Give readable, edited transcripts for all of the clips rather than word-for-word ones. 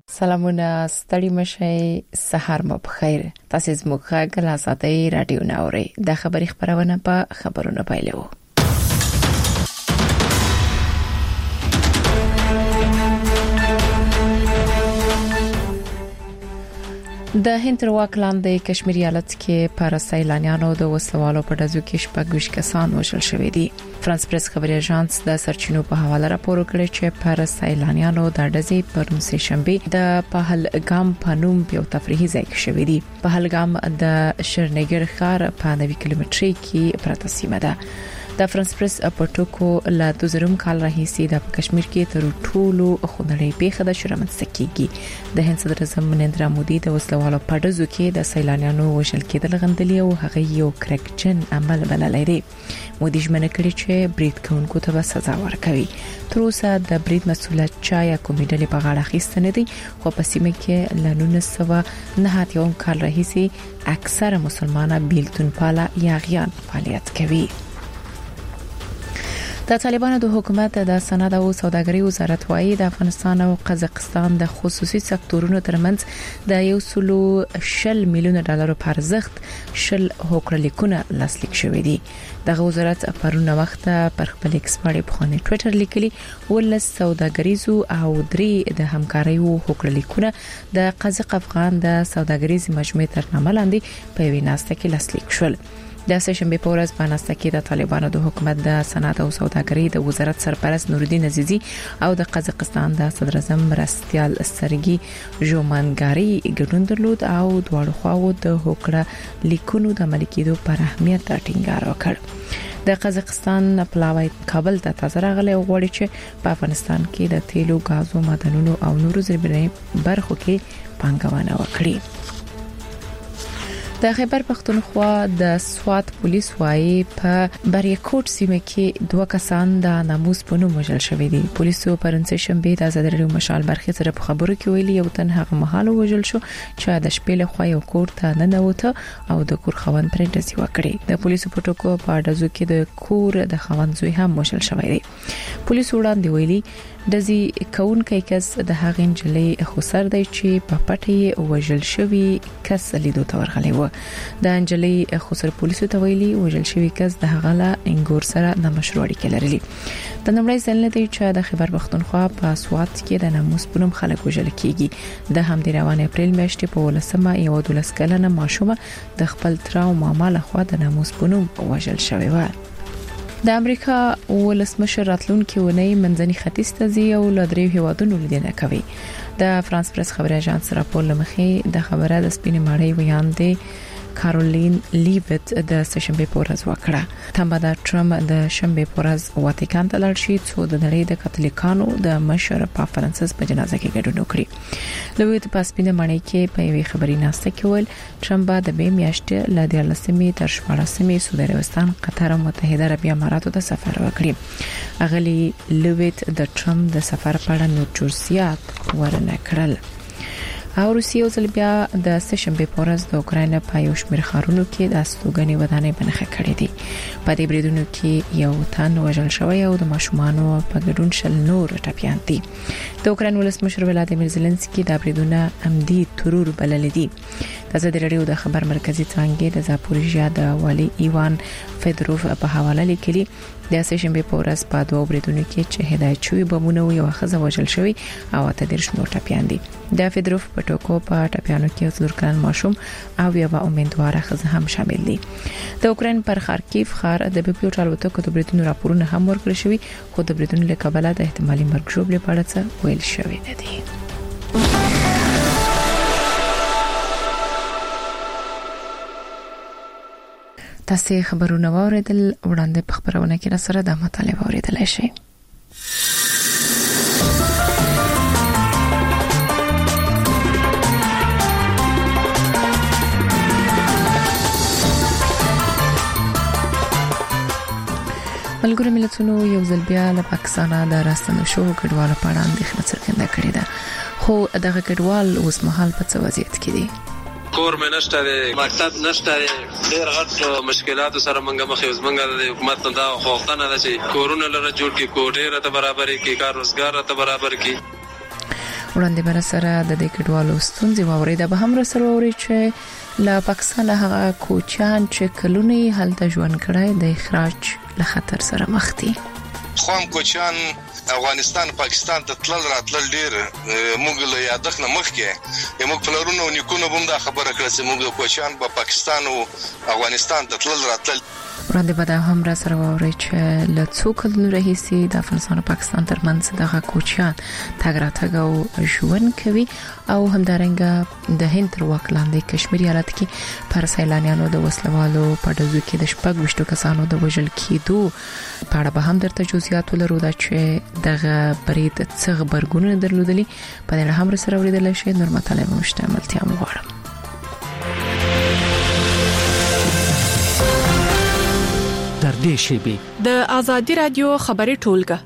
سلامونه ستړي مشي سحر مو بخیر. تاسو زموږ غږ لا ساتي رادیو ناوري د خبري خبرونه په خبرونه پایلو. د هند تر واک لاندې کشمیر ایالت کې پر سیلانیانو د وسوالو په ډزو کې شپږ کسان وژل شوي دي. فرانس پریس خبري اژانس د سرچینو په حواله راپور کړی چې پر سیلانیانو د ډزې پرون سه شنبه د پهلګام په نوم په تفریحي ځای کې شوې دي. پهلګام د شرنګر ښار په 90 کیلومتري کې پراته سیمه ده. د فرانس پریس په ټکو لا 2000 کال راهیسې د کشمیر کې تر ټولو خونړۍ پیښه د شرمنځ کېږي. د هند صدر اعظم نریندرا مودي د وسلوالو په ډزو کې د سیلانیانو وژل کېدل غندلي او هغه یو کرکجن عمل بللی دی. مودي ژمنه کړې چې برید کوونکو ته سزا ورکوي. تر اوسه د برید مسؤلیت چا یا کومې ډلې په غاړه اخیسته نه دي، خو په سیمه کې ل 1909 کال راهیسې اکثره مسلمانان بیلتون پاله یا غیان فعالیت کوي. د طالبانو د حکومت د صنعت او سوداګرۍ وزارت وايي د افغانستان او قزاقستان د خصوصي سکتورونو ترمنځ د 110 میلیون ډالر په ارزښت 10 هوکړلیکونه لاسلیک شوي دي. د وزارت پرون وخت پر خپل ایکس باندې په خانه ټوئیټر لیکلي ول سوداګریزو او درې د همکارۍ هوکړلیکونه د قزاق افغان د سوداګریز مجموعې تر نامه لاندې په ویناسته کې لاسلیک شول. د سهشنبه په ورځ باندې کې د طالبانو د حکومت د صنعت او سوداګرۍ د وزارت سرپرست نورالدین عزیزی او د قزاقستان د صدر اعظم مرستیال سرګي ژومانګاری ګډون درلود او دواړو خواو د هوکړه لیکونو د ملکیدو پر اهمیت ټینګار وکړ. د قزاقستان پلاوی کابل ته تازه راغلی او غواړي چې په افغانستان کې د تیلو، غازو، معدنونو او نورو زیربناوي برخو کې پانګونه وکړي. د خیبر پختونخوا د سوات پولیس وايي په بریکوټ سیمه کې 2 کسان د ناموس په نوم وژل شوي دي. پولیسو پرون سه شنبه د آزادریو مشال برخې سره په خبرو کې ویلي یو تن هغه مهال وژل شو چې د شپې له خوا یو کور ته ننوته او د کور خاوند پرې ډزې وکړې. د پولیسو په ټکو په ډزو کې د کور د خاوند زوی هم وژل شوی دی. پولیسو وړاندې ویلي دزي کونکي کس د هغه انجلۍ خسر دی چې په پټي وژل شوی کس لیدو ته ورغلی و. د انجلۍ خسر پولیسو ته ویلي وژل شوی کس د هغه لا انګور سره د مشروع اړیکې لري. د نړۍ ځل دی چې د خیبر پختونخوا په سوات کې د ناموس په نوم خلک وژل کیږي. د همدې روان اپریل میاشتې په ولسمه یو 12 کلنه ماشومه د خپل تر او ماما له خوا د ناموس په نوم وژل شوی و. د امریکا ولسمشر راتلونکي ونی منځني ختیځ ته ځي او له دریو هیوادونو لیدنه کوي. د فرانس پریس خبري اژانس راپور لمخې د خبره د سپینې ماړی ویاندې کارولین لیویت د سشنبه په ورځ وکړه. تمه د ټرمپ د شنبه په ورځ واتیکان ته لاړ شي چې د نړۍ د کاتولیکانو د مشر پاپ فرانسیس په جنازه کې ګډون وکړي. لیویت په سپینې ماړی کې په یوې خبري ناسته کې ویل ټرمپ د به میاشتې ل 14 تر 14 سعودي عربستان، قطر او متحده عربي اماراتو ته سفر وکړي. اغلی لیویت د ټرمپ د سفر په اړه نور جزئیات ورنه کړل. او روسیه ځل بیا د سشنبه په ورځ د اوکراین په یو شمېر ښارونو کې د استوګنې ودانۍ بنخښه کړې دي. په دې بریدونو کې یو تن وژل شوی او د ماشومانو په ګډون شل نور ټپيان دي. د اوکراین ولسمشر ولادیمیر زيلنسکي د بریدونو عمدي ترور بلل دي. تاسو د رادیو د خبر مرکزی څنګه د زاپوريژیا د والي ایوان فدروف په حواله لیکلي د سشنبه په ورځ په دوه بریدونو کې چې هدایت شوی بمونه یو خزه وژل شوی او ته درش نور ټپيان دي. د فدروف په ټکو په ټپيانو کې څلور کلن ماشوم او یو امیندواره خزه هم شامل دي. د اوکراین پر خارکیف ښار د بیپیو ټالوتو د بریدونو راپورونه هم ورکړل شوی، خو د بریدونو له کبله د احتمالي مرګ ژوبلې په اړه څه ویل شوی نه دي. تاسو خبرونه واوریدل، وړاندې په خبرونه کې را سره د مطالعه واوریدل شي. ملګرو ملتونو یو ځل بیا له پاکستان د راستنو شو کډوالو په اړه اندېښنه څرګنده کړې ده، خو دغه کډوال اوس مهال په څه وضعیت کې دي؟ کور مې نشته دی، مکتب نشته دی، ډېر غټ مشکلاتو سره موږ مخ یو زمونږ د حکومت دا خوښتنه ده چې کورونه لره جوړ کړي، کوټې راته برابر کړي، کار روزګار راته برابر کړي. وړاندې بر سره د دې کډوالو ستونزې واورېده به هم سره ووري چې له پاکستان هغه کوچیان چې کلونی هلته ژوند کړای د اخراج له خطر سره مخ دي. خام کوچیان افغانستان پاکستان ته تلل راتلل ډیر موږ له یادښت نه مخکې موږ پلرونو نیکونو هم دا خبره کړې چې موږ کوچیان په پاکستان او افغانستان ته تلل راتلل. وړاندې به هم سره ووري چې له څو کلونو راهیسې د افغانستان او پاکستان ترمنځ دغه کوچیان تګ راتګ او ژوند کوي او همدارنګه د هند تر واک لاندې کشمیري حالت کې پر سیلانیانو د وسلوالو په ډزو کې د 26 کسانو د وژل کېدو په اړه به هم درته جزئیات ولرو دا چې دغه برید څه خبرګونونه درلودلي په دې هم سره ولیدل شي. نور مطالب مشتملتیا مغواړم. در دې شیبه د ازادي رادیو خبري ټولګه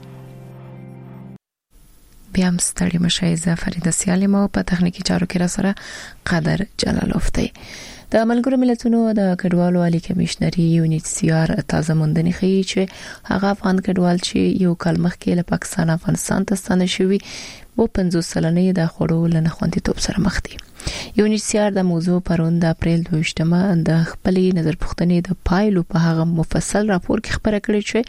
بیا مستړی مشه فرید سیالمو په تخنیکی چارو کې را سره قدر جلالوف دی. د ملګرو ملتونو د کډوالو عالی کمشنري UNHCR تازه موندنې ښیي چې هغه افغان کډوال چې یو کال مخکې له پاکستان افغانستان ته ستنه شوی و 50 سلنې د خوړو لنه خوندیتوب سره مخ دي. UNHCR د موضوع پرون د اپریل 22مه د خپلې نظر پوښتنې د پایلو په هغه مفصل راپور کې خبره کړې چې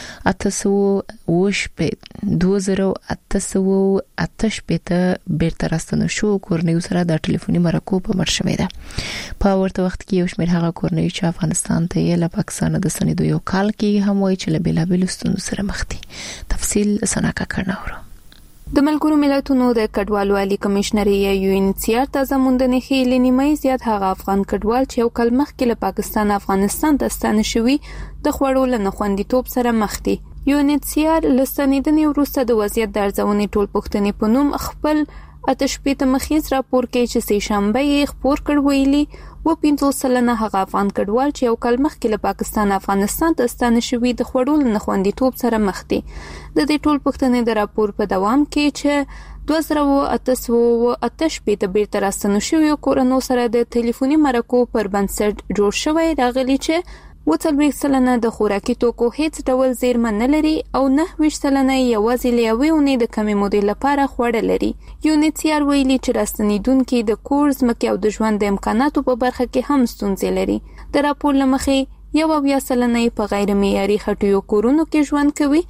2008 بیرته راستنه شو کورنیو سره د ټلیفوني مرکو په مرشمه ده. په ورته وخت کې یو شمېر هغه کورنیو چې افغانستان ته یې له پاکستان د سنیدو یو کال کې هم وایي چې له بیلابل ستونزو سره مخ دي. تفصیل سناکا کړناورو. د ملګرو ملتونو د کډوالو عالی کمشنري UNHCR تازه موندنې ښیي لنیمای زیات هغه افغان کډوال چې یو کال مخکې له پاکستان افغانستان ته ستانه شوي د خوړو لنه خوندیتوب سره مخ دي. UNHCR لستنیدنې وروسته د وضعیت د ارزونې ټول پوښتنې په نوم خپل 8 مخیز راپور کې چې سه شنبه یې خبر کړ ویلي و 50 سلنه هغه افغان کډوال چې یو کال مخکې له پاکستان افغانستان ته ستانه شوي د خوړو لنه خوندیتوب سره مخ دي. د دې ټول پوښتنې د راپور په دوام کې چې 2008 بیرته راستنه شوي کورنیو سره د ټلیفوني مرکو پر بنسټ جوړ شوی راغلی چې 40 سلنه د خوراکي توکو هیڅ ډول زیرمه نه لري او 9 سلنه یوازې لیاوي اونې د کمی مودې لپاره خوړه لري. UNHCR ویلي چې راستنیدونکو د کورس مکه او د ژوند د امکاناتو په برخه کې هم ستونزې لري. د راپور لمخې 1 سلنه په غیر معیاري خټیو کورونو کې ژوند کوي،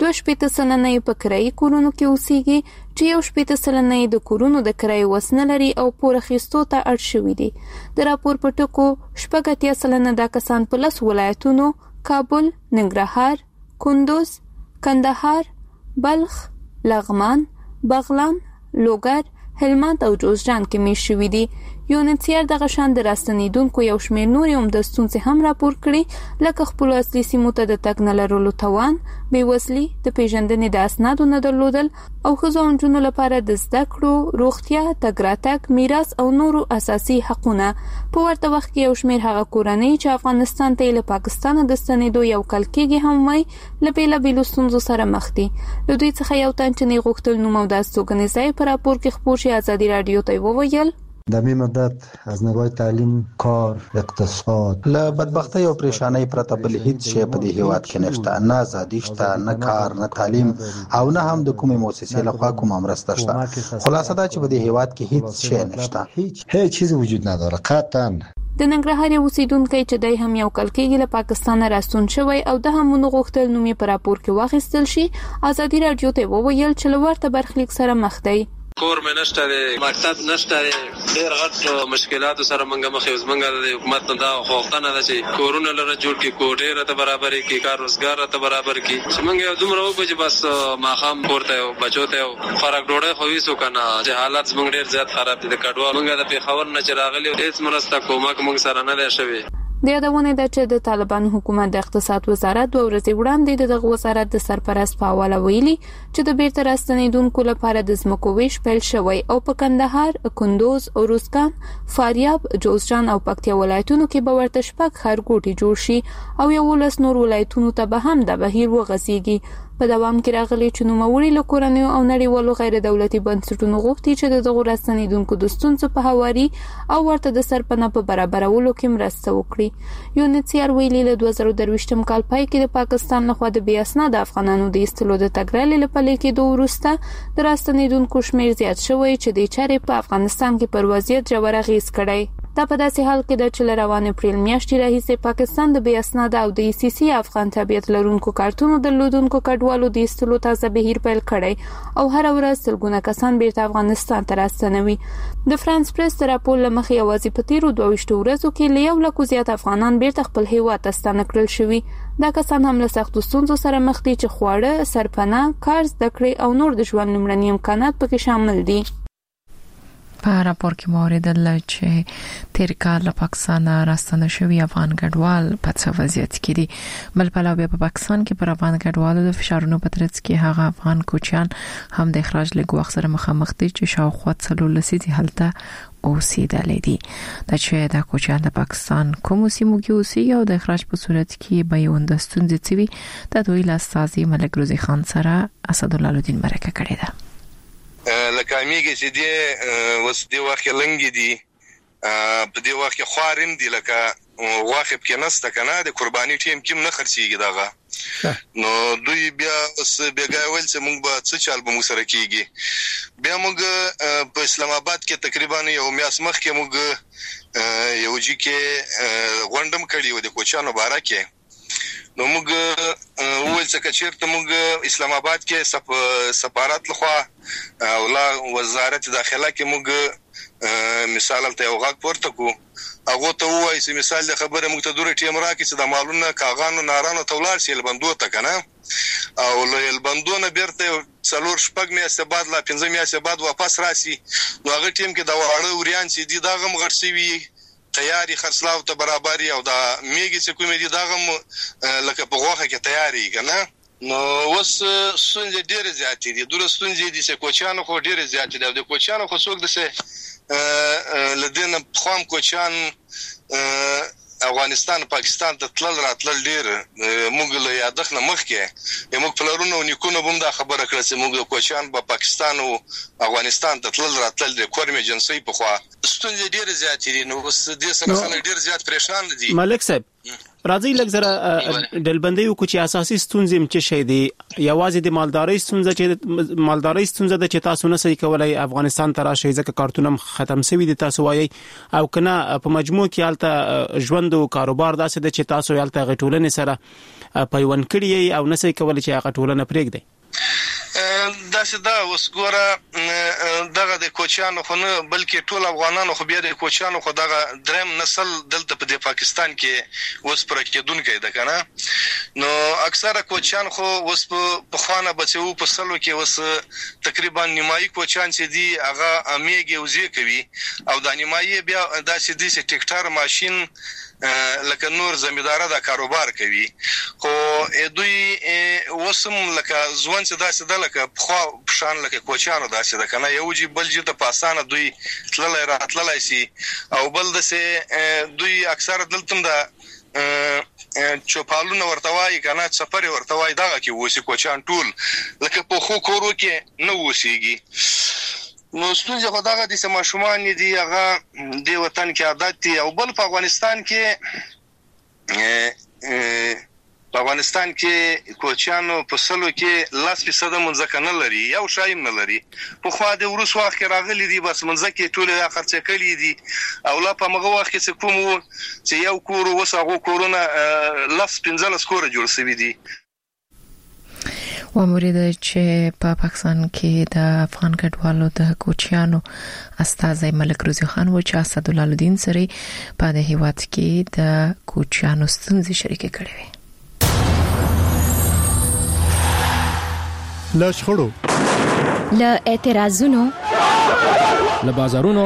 2 سلنه په کرایي کورونو کې اوسېږي چې 1 سلنه د کورونو د کرایي وسنه لري او پوره خستو ته اړ شوی دي. د راپور په ټکو 80 سلنه د کسان په 10 ولایتونو کابل، ننګرهار، کندوز، کندهار، بلخ، لغمان، بغلان، لوګر، هلمند او جوزجان کې میشت شوي دي. UNHCR دغه شان د راستنیدونکو یو شمېر نور هم د ستونزې هم راپور کړي لکه خپل اصلي سیمو ته د تګ نه لرلو توان، بېوزلي، د پیژندنې د اسنادو نه درلودل او ښځو او نجونو لپاره د زده کړو، روغتیا، تګ راتګ، میراث او نورو اساسي حقونه. په ورته وخت کې یو شمېر هغه کورنۍ چې افغانستان ته له پاکستان د ستنېدو یو کال کېږي هم وایي له بیلابېلو ستونزو سره مخ دي. له دوی څخه یو تن چې نه غوښتل نوم او د استوګنې ځای په راپور کې خپور شي ازادي رادیو ته وویل در می مدت از نگاه تعلیم، کار، اقتصاد له بدبختی او پریشانی پرته بل هیڅ شی په دې هیواد کې نشته، نه ازادي شته، نه کار، نه تعلیم او نه هم د کومې مؤسسې لخوا کومه مرسته شته. خلاصه دا چې په دې هیواد کې هیڅ شی نشته، هیڅ چیز وجود نداره قطعا. د ننګرهار اوسیدونکو چې دای هم یو کال کېږي له پاکستان راستون شوی او د همونو غوښتل نومي پر راپور کې واخیستل شي، ازادي رادیو ته وویل چې لورته برخلیک سره مخ دی. کور مې نشته دی، مکتب نشته دی، ډېر غټ مشکلاتو سره موږ مخ یو. زمونږ د حکومت نه دا غوښتنه ده چې کورونه لره جوړ کړي، کوټې راته برابرې کړي، کار روزګار راته برابر کړي چې موږ یو دومره وکړو چې بس ماښام کور ته یو بچو ته یو فرق ډوډۍ خو ویسو که نه چې حالات زموږ ډېر زیات خراب دي. د کډوال موږ د پېښور نه چې راغلي هېڅ مرسته کومک موږ سره نه دی شوی. د یادونه ده چې د طالبانو حکومت د اقتصاد وزارت 2 ورځې وړاندې دغه وزارت د سرپرست په حواله ویلي چې د بیرته راستنیدونکو لپاره د ځمکو ویش پیل شوی او په کندهار، کندوز، اروزګان، فاریاب، جوزجان او پکتیا ولایتونو کې به ورته 6 ښارګوټي جوړ شي او 11 نور ولایتونو ته به هم د بهیر وغځيږي. په دوام کې راغلي چې نوموړي له کورنیو او نړیوالو غیر دولتي بنسټونو غوښتي چې دغه راستنیدونکو د ستونزو په هواري او ورته د سرپناه په برابرولو کې مرسته وکړي. UNHCR ویلي له 2023م کال پای کې د پاکستان لخوا د بې اسناده افغانانو د ایستلو د تګرالې له پلي کېدو وروسته د راستنیدونکو شمېر زیات شوی چې د چارې په افغانستان کې پر وضعیت ژور اغېز کړی. دا په داسې حال کې د چې روان اپریل میاشتې راهیسې پاکستان د بې اسناده او د ICC افغان تابعیت لرونکو کارتونو درلودونکو کډوالو د ایستلو تازه بهیر پیل کړی او هر ورځ سلګونه کسان بیرته افغانستان ته راستنوي. د فرانس پریس د راپور له مخې یوازې په تیرو 22 ورځو کې له 1 لک زیات افغانان بیرته خپل هیواد ته ستانه کړل شوي. دا کسان هم له سختو ستونزو سره مخ دي چې خواړه، سرپناه، کار زده کړې او نور د ژوند لومړني امکانات پکې شامل دي. په راپور کې موریدل چې تیر کال له پاکستان راستنه شوی افغان کډوال په څه وضعیت کې دي. بل په لابه په پاکستان کې پر افغان کډوالو د فشارونو په ترڅ کې هغه افغان کوچیان هم د اخراج له وخت سره مخامخ دي چې شاوخوا 3 لسیزې هلته اوسېدلې دي. دا چې د کوچیان د پاکستان کوم سیمو کې اوسېږي او د اخراج په صورت کې به یو د ستونزې چوي د دوی لاستازي ملک روزي خان سره اسدالله الدین مرکه کړې ده. لکه میګه چې دی وس دی واخه لنګ دي په دی واخه خوارم دي لکه واخه کې نسته کنه د قرباني ټیم کې نه خرڅيږي داغه نو دوی بیا اوس بیګاول چې موږ به څه چل به موږ سره کیږي. بیا موږ په اسلام آباد کې تقریبا یو میاس مخ کې موږ یو جی کې غونډم کړی و د کوچانو باره کې. نو موږ ول څه چیرته موږ اسلام آباد کې سفارت لخوا او لا وزارت داخله کې موږ مثال ته یو غاک ورته کو هغه ته وایي چې مثال د خبره موږ ته دوره ټیم راکې چې د مالونو کاغانو نارانو تولار شي البندو ته کنه او له البندونه بیرته څلور شپږ میاشتې بعد لا 15 میاشتې بعد واپس راسي. نو هغه ټیم کې دا وړه وريان چې دي دا غم غړسوي تیاری خرڅلاو ته برابرۍ او دا میګي چې کومې دي دا غم لکه په غوخه کې تیاری کنه. نو وس ستونزې ډېر زیاتې دي. دوه ستونزې دي چې کوچانو خو ډېر زیاتې دي. د کوچانو خو څوک د لدین خام کوچان افغانستان پاکستان ته تلل راتلل ډېر موږ له یادخنه مخ کې موږ پلرونو نیکونو بم دا خبره کړه چې موږ کوچان په پاکستان او افغانستان ته تلل راتلل د کورمه جنسي په خوا ستونزې ډېر زیاتې دي. نو اوس د سره خلک ډېر زیات پریشان دي. ملک صاحب راځي لږ زره ډلبندي وکړو چې اساسي ستونزې م څه شي دي. یوازې د مالدارۍ ستونزه د چې تاسو نه صحیح کولای افغانستان ته راشي ځکه کارتونم ختم شوی دي تاسو وایي او کنه په مجموع کې حالت ژوند او کاروبار داسې د چې تاسو حالت غټولنې سره پیوند کړی او نه صحیح کولای چې هغه ټولنه پرېږدي. دا وسګوره دغه د کوچانو خو نه بلکې ټول افغانانو خو بیا د کوچانو خو دغه دریم نسل دلته په پاکستان کې وس پر کېدونکې ده کنه. نو اکثره کوچان خو وس په خوانه بچو په سلو کې وس تقریبا نیمایي کوچان چې دي هغه امیږي وزي کوي او د نیمایي بیا داسې دي چې ټریکټر ماشين لکه نور زمیندار دا کاروبار کوي. خو دوی وسم لکه ځوان چې داسې د لکه خو شان لکه کوچانو داسې د کنه یو جی بل جته پاسانه دوی تللای راتللای شي او بل دسه دوی اکثر دلته د چوپالونه ورتوای کنه سفر ورتوای دغه کې وسی کوچان ټول لکه په خو کورو کې نه وسیږي. نو ستونزه خو دغه د سماشومان دي هغه د وطن کې عادت دي او بل په افغانستان کې کوچانو په سلو کې 10% منځک نه لري یو شایم نه لري. په خو د ورس وخت کې راغلي دي بس منځک ټول خرڅ کړي دي او لا په مغه وخت کې کوم چې یو کور وسغه کورونه 15 کور جوړ شوی دي. ومورید چې په پاکستان کې د افغان کډوالو د کوچیانو استاذ ملک روزي خان و چې اسدالله الدین سره په د هیواد کې د کوچیانو ستونزې شریکه کړې وي. له شخړو، له اعتراضونو، له بازارونو،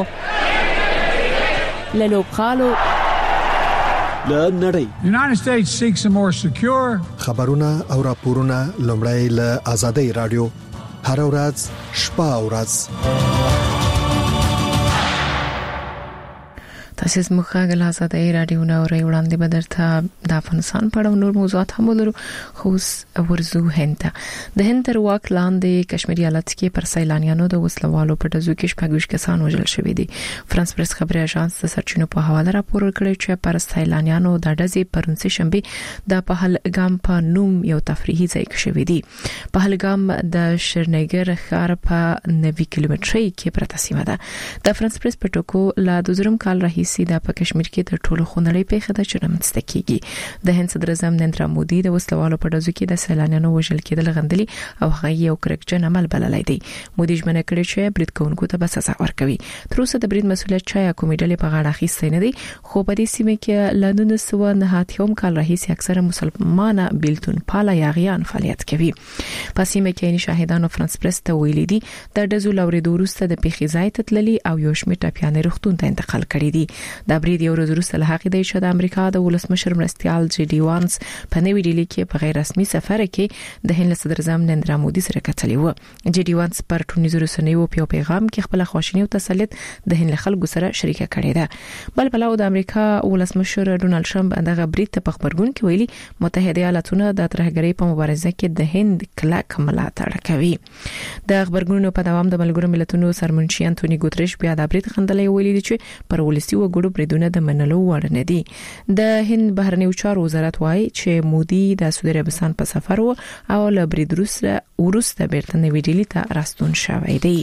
له لوبغالو، له نړۍ. United States seeks a more secure خبرونه او راپورونه لومړی له آزادۍ رادیو هر ورځ شپه او ورځ تاسو مخه غل آزادۍ رادیو نو ری وړاندې بدرته د افغانستان په اړه نور موضوعات هم ولرو خو ورزو هند د هند تر واک لاندې کشمیري ایالت کې پر سیلانیانو د وسلوالو په دزو کې شپږ کسان وژل شوي دي. فرانس پریس خبري اژانس د سرچینو په حواله راپور ورکړی چې پر سیلانیانو د ډزې پرونسي شنبه د پهلګام په نوم یو تفریحي ځای کې شوی دی. پهلګام د شرنګر ښار په 90 کیلومتري کې پرته سیمه ده. د فرانس پریس په ټکو لا د زرم کال راهیسې د کشمیر کې د ټولو خونړۍ پیښه ده چې رامنځته کیږي. د هند صدر اعظم نریندرا مودي د وسلوالو په ډزو کې د سیلانیانو وژل کېدل غندلي او هغه یو کرکټن عمل بللی دی. مودي ژمنه کړې چې برید کوونکو ته به سزا ورکوي. تر اوسه د برید مسؤلیت چا کومې ډلې په غاړه اخیستی نه دی، خو په دې سیمه کې له 1990 کال راهیسې اکثره مسلمانه بیلتون پاله یاغیان فعالیت کوي. په سیمه کې شاهدانو فرانس پریس ته ویلي دي د ډزو لورېدو وروسته د پیښې ځای ته تللي او یو شمېر ټپیانې روغتون ته انتقال کړي دي. د برید یو ورځ وروسته له هغې دی چې د امریکا د ولسمشر مرستیال جی ډي وانس په نوې ډیلي کې په غیر رسمي سفر کې د هند صدر اعظم نریندرا مودي سره کتلي و. جی ډي وانس پر ټولنیزو رسنیو په پیغام کې خپل خواشینی او تسلیت د هند خلکو سره شریکه کړې ده. بل بلو د امریکا ولسمشر ډونالد ټرمپ دغه برید ته په خبرګون کې ویلي متحده ایالاتونه د ترهګرۍ په مبارزه کې د هند کلک ملاتړ کوي. د خبرګونونو په دوام د ملګرو ملتونو سرمنشي انټونی ګوتریش بیا د برید خندلې ویلي چې پر ولسی وګړو بریدونه د منلو وړ نه دي. د هند بهرنیو چارو وزارت وايي چې مودي د سعودي عربستان په سفر و او له برید وروسته بیرته نوې ډیلي ته راستون شوی دی.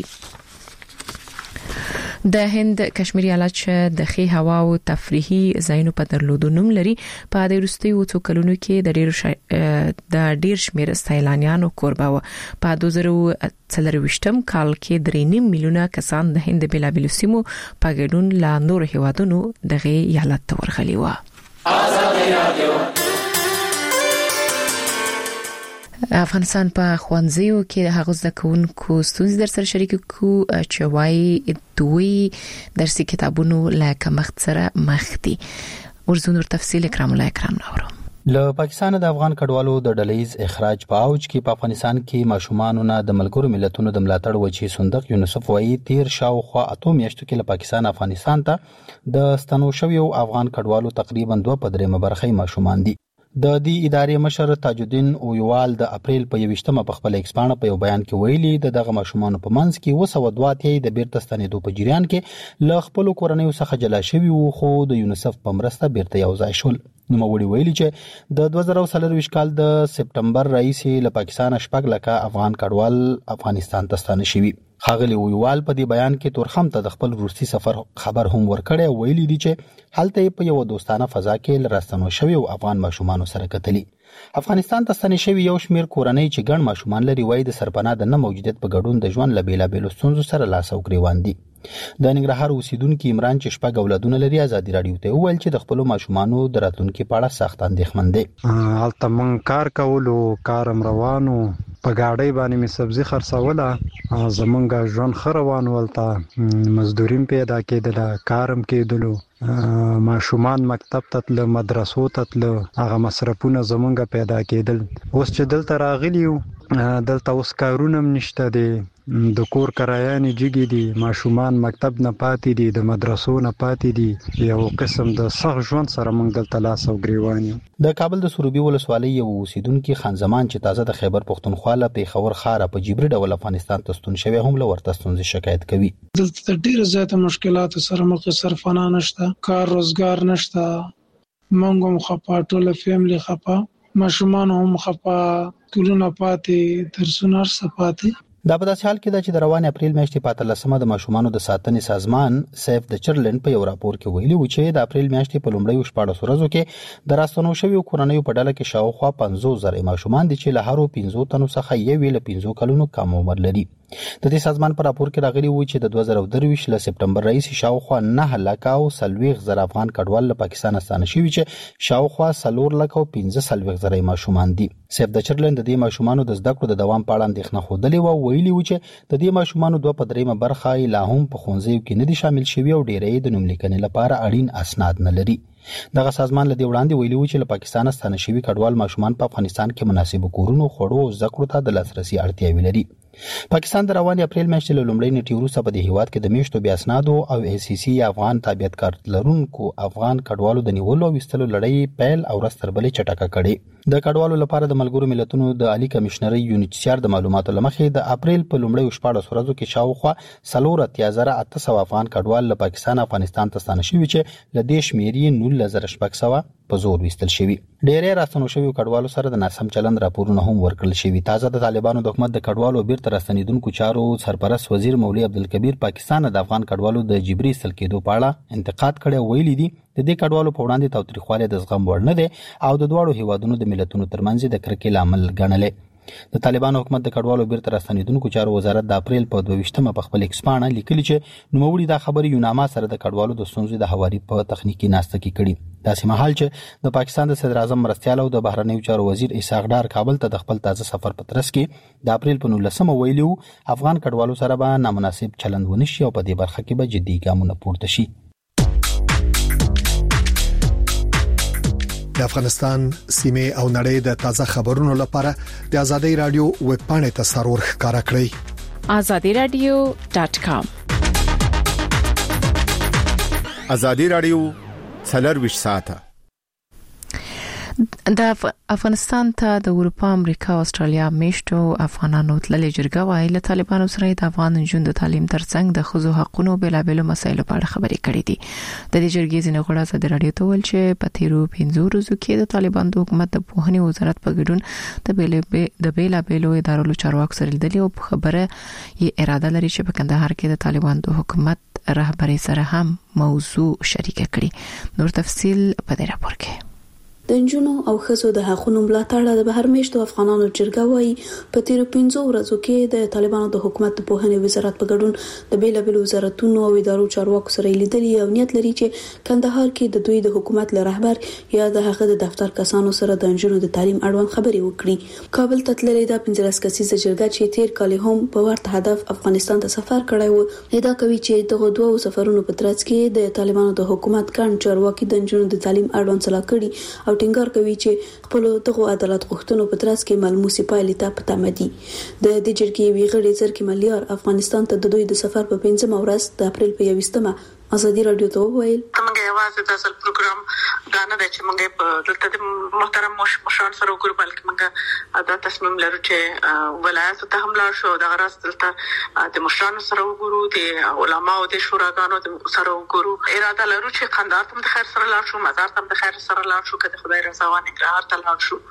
د هند کشمیري ایالت چې د خي هوا او تفریحي ځایونو په درلودو نوم لري په د روستي او څوکلونو کې د ډیر شمیر سیلانیانو کوربه و. په 2023 کال کې 3.5 میلیونه کسان د هند بلابل سیمو په ګډون لا نور هیوادونو دغه ایالت ته ورغلي و. افغانستان په خوانزیو کې هغه زده کوونکو ستونزې در سره شریک کو چې وايي دوی درسي کتابونو لکه مخ سره مخ دي. ورزونور تفصیل کرام الله کرام نورو. له پاکستان د افغان کډوالو د ډلهیز اخراج په اوج کې په افغانستان کې ماشومانو نه د ملګرو ملتونو د ملاتړ وچی صندوق یونیسف وايي 13 شاوخوا 8 میاشتو کې له پاکستان افغانستان ته د ستنو شویو افغان کډوالو تقریبا 2.3 برخه ماشومان دي. د دې ادارې مشر تاج الدین اویوال د اپریل په 28مه په خپل ایکسپانه په یو بیان کې ویلي د دغه ماشومان په منځ کې 202 د بیرته ستنېدو په جریان کې له خپل کورنیو څخه جلا شوي وو، خو د یونیسف په مرسته بیرته یو ځای شول. نوموړي ویلي چې د 2024 کال د سپټمبر راهیسې له پاکستان 4 لکه افغان کډوال افغانستان ته ستانه شوي. خاغلی ویوال په دې بیان کې تورخم ته د خپل روسي سفر خبر هم ورکړی، ویلي دي چې هلته په یو دوستانه فضا کې لراستنو شوی او افغان ماشومان سره کتلی. افغانستان ته ستنې شوی یو شمیر کورنۍ چې ګڼ ماشومان لري وایي د سرپناه د نه موجودیت په ګډون د ژوند له بیلابېلو ستونزو سره لاس او ګریوان دي. د ننګرهار اوسیدونکو عمران چې شپږ اولادونه لري ازادي رادیو ته وویل چې د خپل ماشومانو د راتلونکو په اړه سخت اندېښمن دي. هلته مونږ کار کولو، کارم روانو، په گاډۍ باندې می سبزی خرڅوله، زمونږ ژوند خ روان ولته مزدوریم پیدا کېدله، کارم کېدلو، ماشومان مکتب ته تل، مدرسو ته تل، هغه مصرفونه زمونږ پیدا کېدل. اوس چې دلته راغلیو دلته اوس کارونه نشته دي، د کور کرایانې جګې دي، ماشومان مکتب نه پاتې دي، د مدرسو نه پاتې دي، یو قسم د سخت ژوند سره موږ دلته لاس او ګریوان یو. د کابل د سروبي ولسوالۍ یو اوسیدونکو خان زمان چې تازه د خیبر پښتونخوا له پیښور ښار په جبري ډول افغانستان ته ستون شوی هم له ورته ستونزې شکایت کوي. دلته ډېر زیات مشکلات سره مخ صرفانه نشته، کار روزګار نشته، موږ هم خپه، ټول فیملی خپه، ماشومان هم خپه، ټولونه پاتې، درسونه صفاتي. دا په داسې حال کې ده چې د روان اپریل میاشتې په 13مه د ماشومانو د ساتنې سازمان سیف د چرلند په یو راپور کې ویلي و چې د اپریل میاشتې په لومړیو 14 ورځو کې د راستنو شویو کورنیو په ډله کې شاوخوا 50,000 ماشومان دي چې له هرو 15 تنو څخه یو له 15 کلونو کم عمر لري. د دې سازمان په راپور کې راغلي و چې د 2023 له سپټمبر راهیسې شاوخوا 9 لک او 40,000 افغان کډوال له پاکستان ستانه شوي چې شاوخوا 4 لک او 15,000 ماشومان دي. سیف د چرلند د دې ماشومانو د زده کړو د دوام په اړه اندېښنه خوده و، ویلي و چې د دې ماشومانو 2.3 برخه لا هم په ښوونځیو کې نه دي شامل شوي او ډېری د نوم لیکنې لپاره اړین اسناد نه لري. دغه سازمان له دې وړاندې ویلي و چې له پاکستان ستانه شوي کډوال ماشومان په افغانستان کې مناسب کورونو، خوړو او زده کړو ته د لاسرسي اړتیاوې لري. پاکستان د رواني اپریل میاشتې له لومړۍ نیټې وروسته په دې هیواد کې د میاشتو بیا اسنادو او ACC افغان تابعیت کارت لرونکو افغان کډوالو د نیولو او وستلو لړۍ پیل او رستربلې چټکه کړې. د کډوالو لپاره د ملګرو ملتونو د عالی کمشنري UNHCR د معلوماتو لمخې د اپریل په لومړۍ 14 ورځو کې شاوخوا 4,800 افغان کډوال له پاکستان افغانستان ته ستانه شوي چې له دې شمیرې 19,600 په زور وستل شوي. ډېرې راستنو شوي کډوالو سره د ناسم چلند راپورونه هم ورکړل شوي. تازه د طالبانو د حکومت د کډوالو بیرته راستنیدونکو چارو سرپرست وزیر مولوی عبدالکبیر پاکستان د افغان کډوالو د جبري ایستل کېدو په اړه انتقاد کړی او ویلي دي د دې کډوالو په وړاندې تاوتریخوالی د زغم وړ نه دی او د دواړو هیوادونو د ملتونو ترمنځ د کرکې لامل ګڼلی. د طالبانو حکومت د کډوالو بیرته راستنیدونکو چارو وزارت د اپریل په 22مه په خپل ایکس پاڼه لیکلي چې نوموړي دا خبرې یوناما سره د کډوالو د ستونزې د هواري په تخنیکی ناسته کې کړي. داسې مهال چې د پاکستان د صدر اعظم مرستیال او د بهرنیو چارو وزیر اسحاق ډار کابل ته د خپل تازه سفر په ترڅ کې د اپریل په 19مه ویلي وو افغان کډوالو سره به نامناسب چلند ونشي او په دې برخه کې به جدي ګامونه پورته شي. د افغانستان سیمه او نړۍ د تازه خبرونو لپاره د آزادۍ رادیو ویب پاڼې ته سرور ښکارا کړئ azadiradio.com. آزادۍ رادیو 24 ساعته د افغانستان ته د اروپا، امریکا او استرالیا میشتو افغانانو تللي جرګه وايي له طالبانو سره د افغان نجونو د تعلیم ترڅنګ د ښځو حقوقو بېلابېلو مسایلو په اړه خبرې کړې دي. د دې جرګې ځینې غړي د رادیو ته ویل چې په تیرو 15 ورځو کې د طالبانو د حکومت د پوهنې وزارت په ګډون د بېلابېلو ادارو چارواکو سره لیدلي او خبره یې اراده لري چې په کندهار کې د طالبانو د حکومت رهبري سره هم موضوع شریک کړي. نور تفصيل په دې راپور کې. د نجونو او ښځو د حقوقو ملاتړ د بهر میشتو افغانانو جرګه وايي په تیرو 15 ورځو کې د طالبانو د حکومت په پوهنې وزارت په ګډون د بیلابېلو وزارتونو او ادارو چارواکو سره لیدلي او نیت لري چې کندهار کې د دوی د حکومت له رهبر یا د هغه د دفتر کسانو سره د نجونو د تعلیم اړوند خبرې وکړي. کابل ته تللې د 15 کسیزه جرګه چې تیر کال هم په ورته هدف افغانستان ته سفر کړی و ادعا کوي چې دغه دوه سفرونو په ترڅ کې د طالبانو د حکومت ګڼ چارواکي د نجونو د تعلیم اړوند صلاح کړي او ټینګار کوي چې خپل دغه عدالت غوښتنو په ترڅ کې ملموسي پایلې ته پټه دي. د دې جرګې ویغړي ځکه مليار افغانستان ته د دوی د سفر په 15مه ورځ د اپریل په 20مه آزادي رادیو ته وویل موږ یوازې د اصل پروګرام دا نه چې موږ په دلته د محترم مشران سره وګورو بلکې موږ دا تصمیم لرو چې ولایت ته هم لاړ شو د غرض دلته د مشران سره وګورو د علماء او د شوراګانو سره وګورو. اراده لرو چې قندهار ته د خیر سره لاړ شو، مزار ته د خیر سره لاړ شو، کله خدای رضا و نګرهار ته لاړ شو،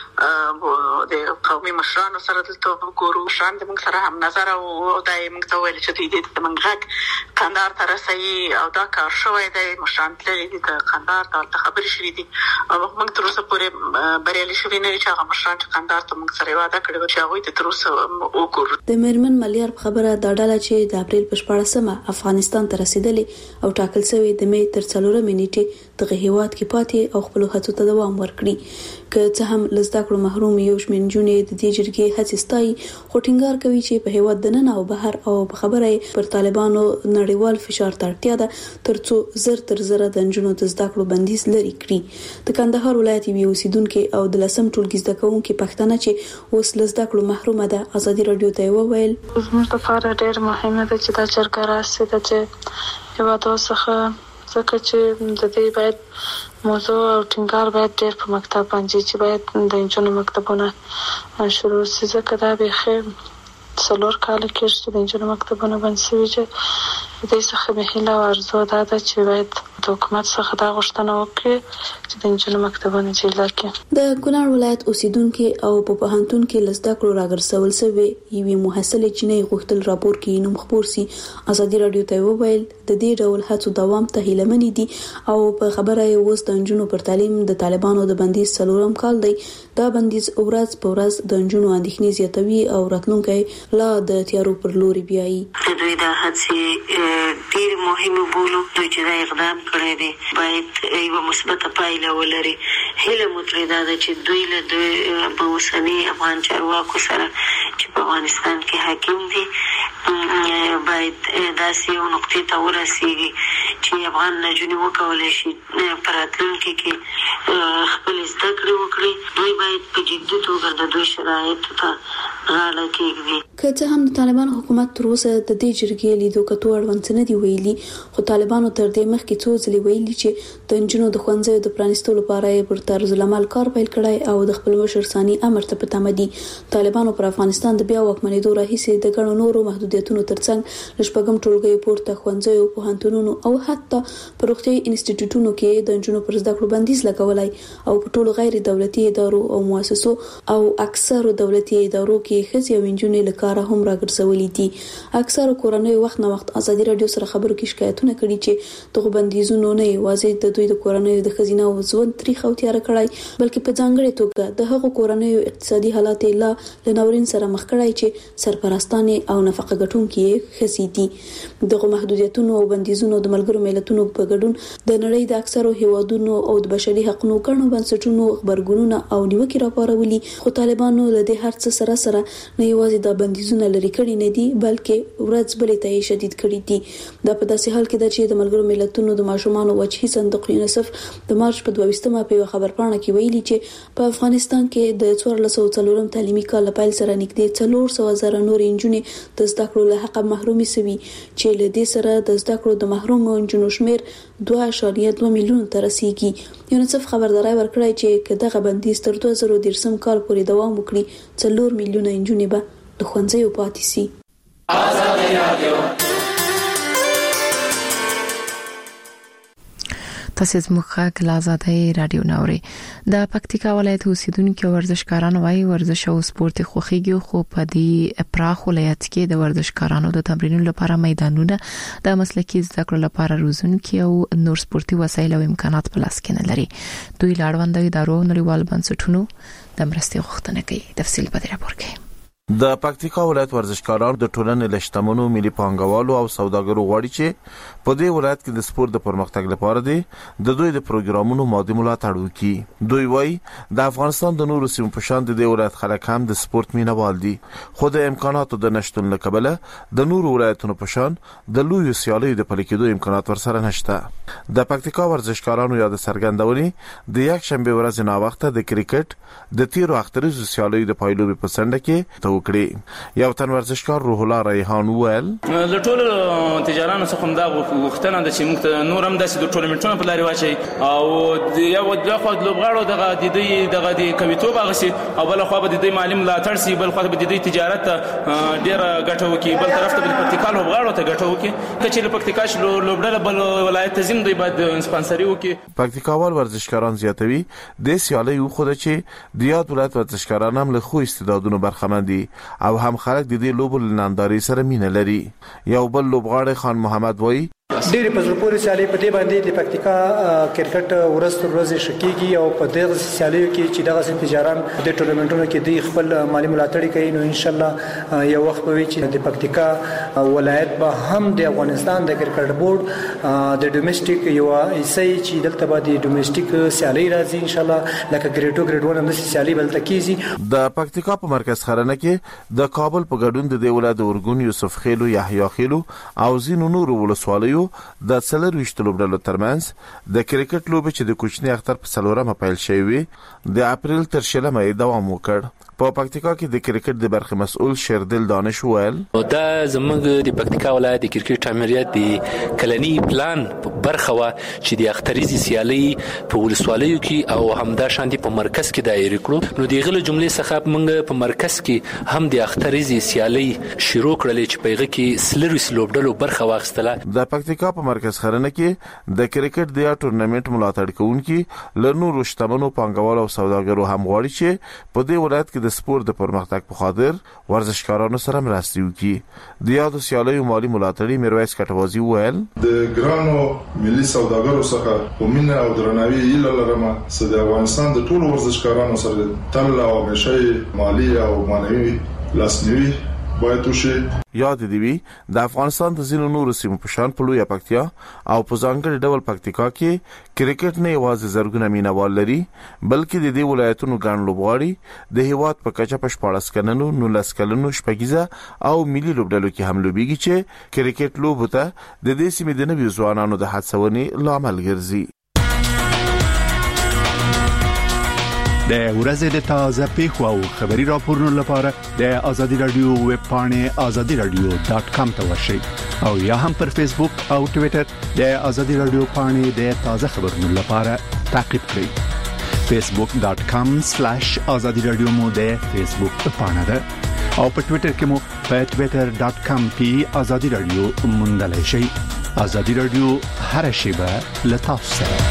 د قومي مشرانو سره دلته وګورو. شان د موږ سره هم نظر او دای موږ ته ویل چې دې د موږ قندهار ته رسېږي او دا کار شوی دی. مشران تللي دي د قندهار ته خبرې شوې دي او موږ تر اوسه پورې بریالي شوي نه یو چې هغه مشران چې قندهار ته موږ سره وعده کړې و چې هغوی ته تر اوسه وګورو. د میرمن ملیار خبره دا ډله چې د اپریل په 14مه افغانستان ته رسیدلې او ټاکل شوی د می تر 4مه نیټه دغه هیواد کې پاتې او خپل هڅو ته دوام ورکړي. که څه هم لزدا کړو محروم یو شمن جونې د دې جرګې هڅې ستایي خو ټینګار کوي چې په هیواد دننه او بهر او په خبره پر طالبانو نړیوال فشار ته اړتیا ده ترڅو زر تر زره د نجونو د زده کړو بندیز لري کړي. د کندهار ولایت یو اوسیدونکو او د لسم ټولګي زده کوونکو پښتنه چې اوس لزدا کړو محرومه ده آزادي رادیو ته وویل زموږ لپاره ډېر مهمه ده چې دا جرګه راسي د هیواد څخه ځکه چې د دې باید موضوع او ټینګار باید ډېر په مکتب باندې چې باید د نجونو مکتبونه شروع شي ځکه دا به څلور کال کې چې د نجونو مکتبونه بند شوي چې د دې څخه به هیله او ارزو دا ده چې باید د حکومت څخه دا غوښتنه وکړي چې د نجونو مکتبونه جوړ کړي. د کونړ ولایت اوسیدونکو او په پوهنتون کې لزدا کړو راګرځول شوی یوې محصلې چې نه غوښتل راپور کې نوم خبر سي آزادي رادیو ته وویل د دې ډول هڅو دوام ته هیله منې دي او په خبره یې اوس د نجونو پر تعلیم د طالبانو د بندیز څلورم کال دی. دا بندیز ورځ په ورځ د نجونو اندېښنې زیاتوي او راتلونکي لا د تیارو پر لوري بیایي. دوی د هڅې ډېر مهمه بولو دوی چې دا اقدام کړی دی باید یو مثبته پایله ولري. هیله مو ترې دا ده چې دوی له په اوسني افغان چارواکو سره چې په افغانستان کې حاکم دي باید داسې یو نقطې ته ورسیږي چې افغان نجونې وکولای شي په راتلونکي کې خپل زده کړې وکړي. دوی باید په جدي توګه د دوی شرایطو ته غاړه کېږدي. که څه هم د طالبانو حکومت تر اوسه د دې جرګې لیدو کتو اړوند نه دی ویلي، خو طالبانو تر دې مخکې څو ځلې ویلي چې د نجونو د ښوونځیو د پرانیستو لپاره یې پر طرز العمل کار پیل کړی او د خپل مشر ثاني امر ته په تمه دي. طالبانو پر افغانستان د بیا واکمنېدو راهیسې د ګڼو نورو محدودیتونو ترڅنګ له شپږم ټولګیو پورته ښوونځیو، پوهنتونونو او حتی په روغتیايي انسټیټیوټونو کې د نجونو پر زده کړو بندیز لګولای او په ټولو غیر دولتي ادارو او مؤسسو او اکثرو دولتي ادارو کې ښځې او نجونې له کاره هم راګرځولي دي. اکثرو کورنیو وخت نه وخت ازادي رادیو سره خبرو کې شکایتونه کړي چې دغه بندیزونو نه یوازې د دوی د کورنیو د ښځینه او ژوند تاریخ او تیار کړای، بلکې په ځانګړي توګه د هغو کورنیو اقتصادي حالات لا لنورین سره مخ کړای چې سرپرستانې او نفقه ګټونکي ښځې دي. دغه محدودیتونو او بندیزونو د ملګرو ملتونو په ګډون د نړۍ د اکثرو هیوادونو او د بشري حقوقو ګڼو بنسټونو خبرګونونه او نیوکې راپارولي، خو طالبانو له دې هر څه سره نه یوازې د بندیزونو لري کړي نه دي، بلکې ورځ بلې ته شدید کړي دي. دا په داسې حال کې ده چې د ملګرو ملتونو د ماشومانو وجهي صندوق یونیسف د مارچ په 22مه په خبرپاڼه کې ویلي چې په افغانستان کې د 1404 تعلیمي کال پیل سره نږدې 400,000 نور نجونې د زده کړو له حق محرومي سوي، چې له دې سره د زده کړو د محروم نجونو شمیر 2.2 میلیون ته رسیږي. یونیسف خبرداري ورکړه چې کداغه بندیز تر 2013 کال پورې دوام وکړي 4 میلیون نجونې به د ښوونځیو پاتې سي. آزادي رادیو تاسو زموږ خاک لازادي رادیو نوري. د پکتیکا ولایت اوسیدونکو ورزشکاران وايي ورزش او سپورت خوخيږي، خو په دې پراخ ولایت کې د ورزشکارانو د تمرینونو لپاره میدانونه، د مسلکي زده کړو لپاره روزونکي او نور سپورتي وسایل او امکانات په لاس کې نه لري. دوی لاړوند ادارو نړیوال بنسټونو د مرستې غوښتنه کوي. تفصیل په دې راپور کې. د پکتیکا ولایت ورزشکاران د ټولنې لشتمنو ملي پانګوالو او سوداګرو غواړي چې په دې ولایت کې د سپورت د پرمختګ لپاره د دوی د پروګرامونو مادي ملاتړ وکړي. دوی وایي د افغانستان د نورو سیمو په شان د دې ولایت خلک هم د سپورت مینوال دي، خو د امکاناتو د نشټون له کبله د نورو ولایتونو په شان د لوی سیالیو د پلي کېدو امکانات ورسره نشته. د پکتیکا ورزشکارانو یاد څرګندونې د یک شنبه ورځ نه وخت د کرکټ د تیرو اخترزو سیالیو د پایلوبي په سنډه کې وکړي. یو تن ورزشکار روح الله ریحان وویل له ټولو تجارانو څخه دا وختونه د چې موږ نور هم داسې د ټورنمنټونو په لاري واچي او یو خو د لوبغاړو دغه د کویتوب اغسي او بل خو به د مالی ملاتړ سي، بل خو به د تجارت ډیر ګټه وکي، بل طرف ته د پکتیکا لوبغاړو ته ګټه وکي، کچې د پکتیکا لوبډله بل ولایت تزم دوی باید سپانسري وکي. پکتیکاوال ورزشکاران زیاتوي د سیالي خو د چې د یاد ولایت ورزشکاران هم له خو استعدادونو برخمن دي او هم خلک د دې لوبو لنانداري سره مینه لري. یو بل لوبغاړی خان محمد وایي ډېر په زړه پورې سیالي په دې باندې د پکتیکا کرکټ ورځ تر ورځې شکیږي او په دغه سیالیو کې چې دغه تجاران د ټورنمنټونو کې د خپل مالی ملاتړ کوي، نو ان شاء الله یو وخت به وي چې د پکتیکا ولایت به هم د افغانستان د کرکټ بورډ د ډومېسټیک یو ایسي چې دلته به د ډومېسټیک سیالي راځي ان شاء الله، لکه ګریډ 2 ګریډ 1 هم د سیالي بل تکیږي. د پکتیکا په مرکز خرنه کې د کابل په ګډون د ولایت ورګون یوسف خیلو، یحیی خیلو او زینو نور ولسوالیو د څلور وشتلو ډلو ترمنځ د کرکټ لوبه چې د کوچنی اختر په څلورمه پیل شوی د اپریل تر شلمه دوام وکړ. په پکتیکا کې د کرکټ د برخه مسؤل شیردل دانش وویل دا زموږ د پکتیکا ولایت د کرکټ امریت د کلنی پلان برخه وا چې د اختریزي سیالي په ولسوالیو کې او همدا شاندي په مرکز کې دایره کړو. نو دغه جملې څخه موږ په مرکز کې هم د اختریزي سیالي شروع کړل چې پیغه کې سلروي سلوبډلو برخه واخستله. د پکتیکا په مرکز خرنه کې د کرکټ د ټورنمنت ملاتړ کوونکي لنور شتمنو پانګوال او سوداګرو هم غواړي چې په دې ولایت کې د سپورت د پرمختګ په خاطر ورزشکارانو سره مرستې وکړي. د یادو سیالیو مالی ملاتړي میرویس کټوازی وویل د ګرانو ملي سوداګرو څخه په مینه او درناوي ایله لرم چې د افغانستان د ټولو ورزشکارانو سره تل او همیشه مالی او معنوي لاسنیوي باید وشي. یاد دی وی د افغانستان د ځینو نورو سیمو په شان په لویه پکتیا او په ځانګړي ډول پکتیکا کې کرکټ نه یوازې زرګونه مینوال لري بلکې د دې ولایتونو ګڼ لوبغاړي د هیواد په کچه په 14 کلنو 19 کلنو شپږیزه او ملي لوبډلو کې هم لوبيږي چې کرکټ لوبه ته د دې سیمې د نویو ځوانانو د هڅونې لامل ګرځي. د ورځې د تازه پیښو او خبري راپورونو لپاره د ازادي رادیو ویب پاڼه azadiradio.com ته ورشئ او یا هم پر فیسبوک او ټوئیټر د ازادي رادیو پاڼه د تازه خبرونو لپاره تعقیب کړئ. facebook.com/azadiradio مو د فیسبوک پاڼه ده او په ټوئیټر کې مو په twitter.com/azadiradio موندلای شئ. ازادي رادیو هر شیبه له تاسو سره.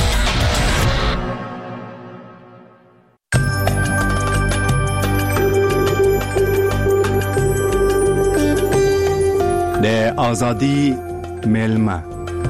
د ازادي ملما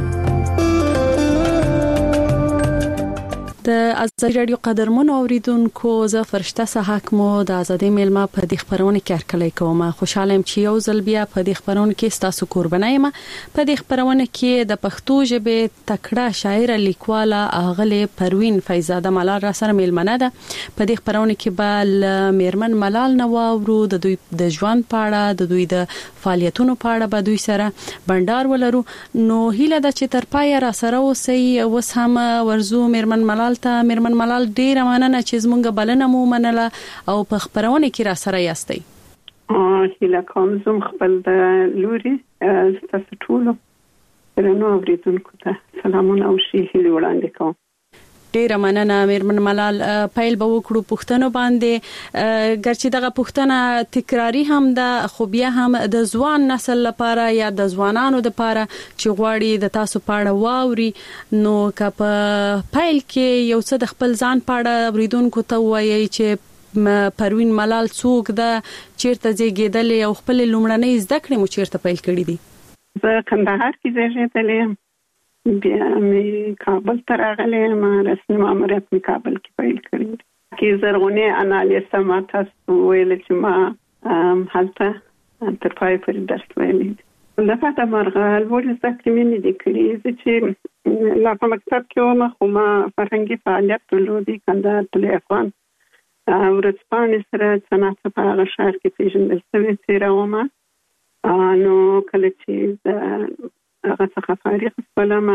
د ازادي رادیو قدرمن اوریدونکو زه فرشته صحاک مو د ازادي ملما په دې خبرونه کې هرکلی کوم. خوشاله يم چې یو ځل بیا په دې خبرونه کې تاسو قربانای ما. په دې خبرونه کې د پښتو ژبې تکړه شاعر لیکواله اغله پروین فیضزاده ملال را سره ملمنه ده. په دې خبرونه کې به میرمن ملال نواورو د دوی د ژوند پاړه د دوی د فعالیتونو پاړه به دوی سره بندر ولرو. نو هیله ده چې تر پای را سره اوسئ. اوس هم ورزو میرمن ملال ډیر مننه چې زمونږ بلنه مو منله او په خبرونه کې را سره یاستئ. هیله کوم زم خپل د لوري تاسو ټول نو اوریدونکو ته سلامونه او شي هیله وړاندې کوم. ډیر مننه میرمن ملال. پایل به وکړو پښتنو باندې ګرچې دغه پښتنه تکراری هم ده خو بیا هم د ځوان نسل لپاره یا د ځوانانو لپاره چې غواړي د تاسو پاړه واوري نو که په پایل کې یو څه د خپل ځان پاړه اوریدونکو ته وایي چې پروین ملال څوک ده چیرته زیږیدلې او خپل لومړنۍ زده کړې مو چیرته پیل کړې دي؟ زه کندهار کې زیږیدلې بیا مې کابل ته راغلم رسمي ماموریت مې کابل کې پیل کړی کې زرغونه انالیسه ما تاسو ویل چې ما هلته تر پای پورې درس ویلې لکه دا مرغه ولې ځکه مې نه دي کړی چې لا په مکتب کې ومه خو ما فرهنګي فعالیت درلودي کندهار تل افغان ورځپاڼې سره صنعت په هغه ښار کې پیژندل شوې څیره ومه نو کله چې هغه څخه فارغ شوم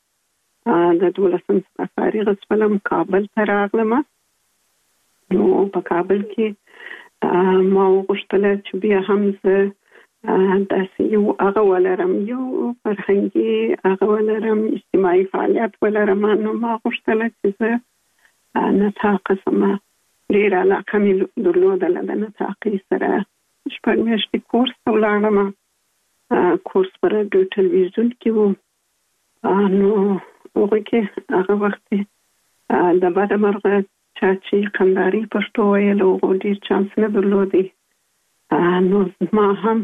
د 12 څخه فارغ شوم کابل ته راغلم. نو په کابل کې ما وغوښتل چې بیا هم زه داسې یو هغه ولرم یو فرهنګي هغه ولرم اجتماعي فعالیت ولرم. نو ما وغوښتل چې زه نطاق سم ډیر علاقه مې درلودله د نطاقي سره شپږ میاشتې کورس ته ولاړم. کورس پر د ټلویزیون کې وو نو هغه کې هغه وخت د بعد مرغه چې کندهاري پښتو ویل او ډیر چانس نه درلودي نو ما هم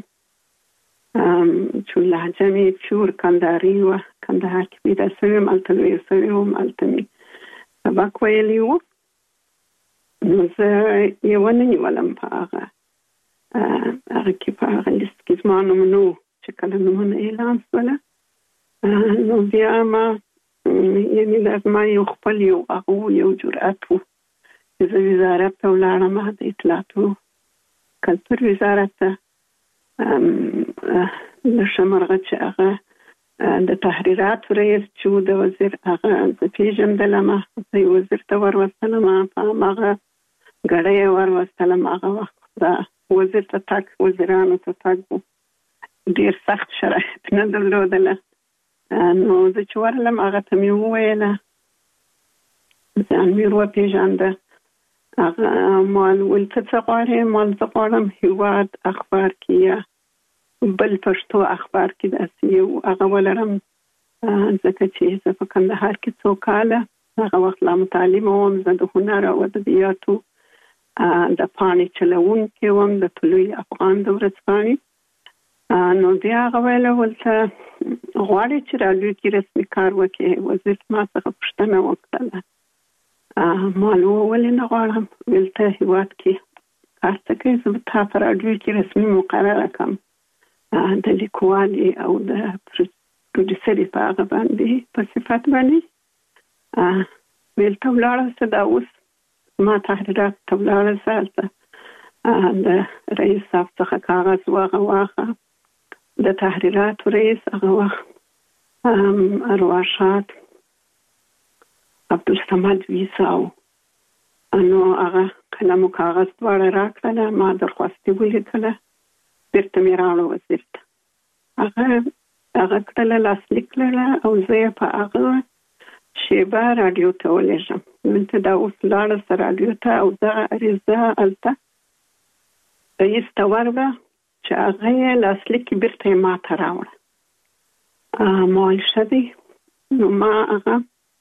چې لهجه مې چور کندهاري و کندهار کې پیدا شوم التلوي سوم التمي سبق ویلی وو نو زه یو نه نیولم په هغه کې په هغه لیست کې زما نومونه چې کله نومونه اعلان شول نو بیا ما یعنی لازم یو خپل یو جرأت وو چې زه وزارت ته ولاړم د اطلاعاتو کلتور وزارت ته لشمرغه چې هغه د تحریرات رئیس چې د وزیر هغه د پیژندلم د وزیر ته ورسلم په هغه غړې ورسلم هغه وخت دا وزیر ته تک وزیرانو ته تک ډیر سخت شرایط نه درلودله نو زه چې ورلم هغه ته مې وویله ځان مې وپېژانده هغه مال ولته څه غواړې مال زه غواړم هېواد اخبار کې یا بل پښتو اخبار کې داسې یو هغه ولرم ځکه چې زه په کندهار کې څو کاله هغه وخت لا متعلمه وم زه د هنر او ادبیاتو د پاڼې چلوونکې وم د طلوع افغان د ورځپاڼې نو بیا هغه ویله ولته غواړې چې راډیو کې رسمي کار وکړې وزیر ما څخه پوښتنه وکړله ما ولې نه غواړم ولته هېواد کې کارته کوي زه په رادیو کې رسمي مقرره کوم د لیکوالي او د پروډوسري په هغه باندې په صفت باندې ویل ته ولاړه څه دا اوس ما تحریرات ته ولاړه سالته د رئیس صاحب څخه کاغذ واخه د تحریرات رئیس هغه وخت ارواښاد عبدالصمد ویساو نو هغه قلم او کاغذ دواړه راکړل ما درخواست ولیکله بیرته مې راوړه وزیر ته هغه کړله لاسلیک کړله او زه یې په هغه شیبه راډیو ته ولېږم دلته دا اوس لاړه سه راډیو ته او دغه عریضه هلته رئیس ته ورغله چې هغه یې لاسلیک بیرته یې ما ته راوړه ما ویل ښه دی نو ما هغه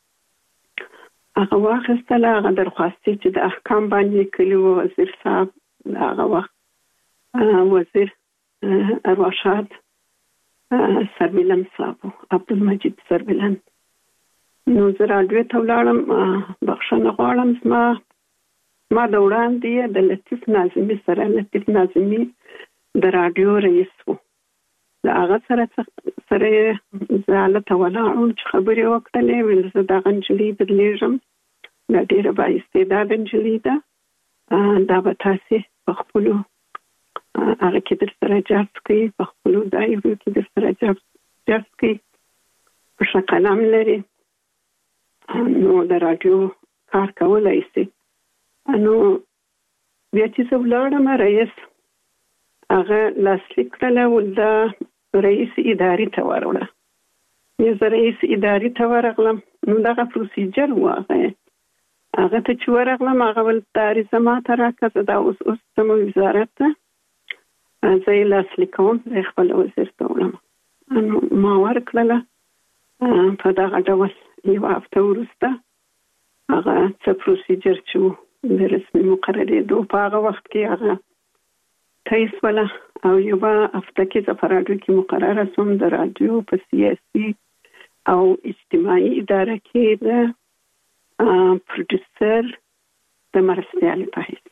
واخیستله هغه درخواستي چې د احکام باندې کلي و وزیر صاحب هغه وخت وزیر ارواښاد سربلند صاحب عبدالمجید سربلند نو زه راډیو ته ولاړم بخښنه غواړم ما د وړاندې د لطیف ناظمي سره لطیف ناظمي د راډیو رئیس و د هغه سره زه هلته ولاړم چې خبرې وکړلې ویل زه دغه نجلۍ بدلېږم دا ډېره بااستعداده نجلۍ ده دا به تاسې په خپلو هغه کې در سره جذب کوي په خپلو دایرو کې در سره جذب کوي په ښه قلم لري نو د راډیو کار کولی شي نو بیا چې زه ولاړم رئیس هغه لاسلیک کړله د رئیس ادارې ته ورغله یا زه رئیس ادارې ته ورغلم نو دغه پروسیجر و هغه ته چې ورغلم هغه ول دا عریضه ماته راکړه زه دا اوس ځم وزارت ته زه یې لاسلیک کوم زه یې خپل وزیر ته وړم نو ما ورکړله په دغه ډول یوه هفته وروسته هغه څه پروسیجر چې و د رسمي مقررېدو په هغه وخت کې هغه طی شوله او یوه هفته کې زه په راډیو کې مقرره شوم د راډیو په سیاسي او اجتماعي اداره کې د پروډوسر د مرستیالې په حیث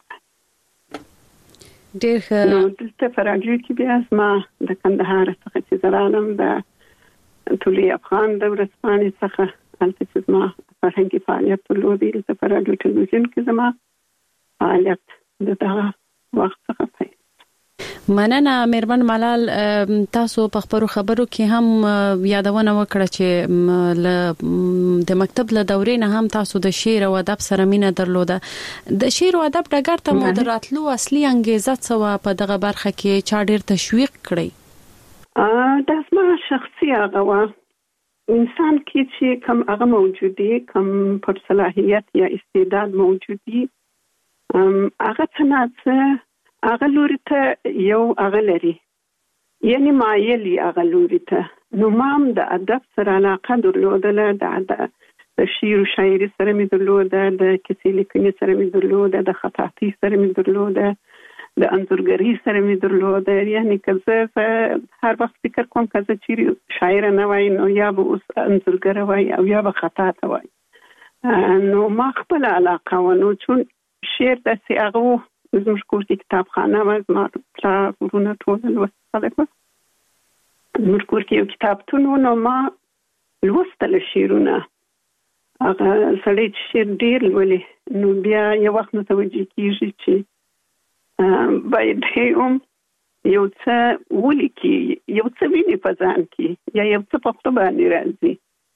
ډېر ښه نو دلته په راډیو کې بیا زما د کندهار څخه چې زه رالم د طلوع افغان د ورځپاڼې څخه هلته چې زما فرهنګي فعالیت درلودی دلته په راډیو ټلویزیون کې زما فعالیت د دغه وخت څخه پیل مننه میرمن ملال تاسو په خبرو کې هم یادونه وکړه چې د مکتب له دورې نه هم تاسو د شعر او ادب سره مینه درلوده د شعر او ادب ډګر ته مو دراتلو اصلي انګیزه څه و په دغه برخه کې چا ډېر تشویق کړی دا زما شخصي هغه و انسان کې چې کوم هغه موجودي کوم پر صلاحیت یا استعداد موجودي هغه څه هغه لوري ته یو هغه لري یعنی مایلی هغه لوري ته نو مام د ادب سره علاقه درلودله د شعر او شاعري سره مې درلوده د کیسې لیکنې سره مې درلوده د خطاطۍ سره مې درلوده د انځورګرۍ سره مې درلوده یعنی که زه هر وخت فکر کوم که زه چیرې شاعره نه وای نو یا به اوس انځورګره وای او یا به خطاطه وای نو ما خپل علاقه و نو چون شعر داسې هغه زموږ کور کې کتابخانه وه زما پلار ورونه ټول لوست خلک وه زموږ کور کې یو کتابتون و نو ما لوستله شعرونه هغه سړی چې شعر ډېر لولي نو بیا یو وخت متوجه کېږي چې باید هم یو څه ولیکي یو څه ویني په ځان کې یا یو څه په خپله باندې راځي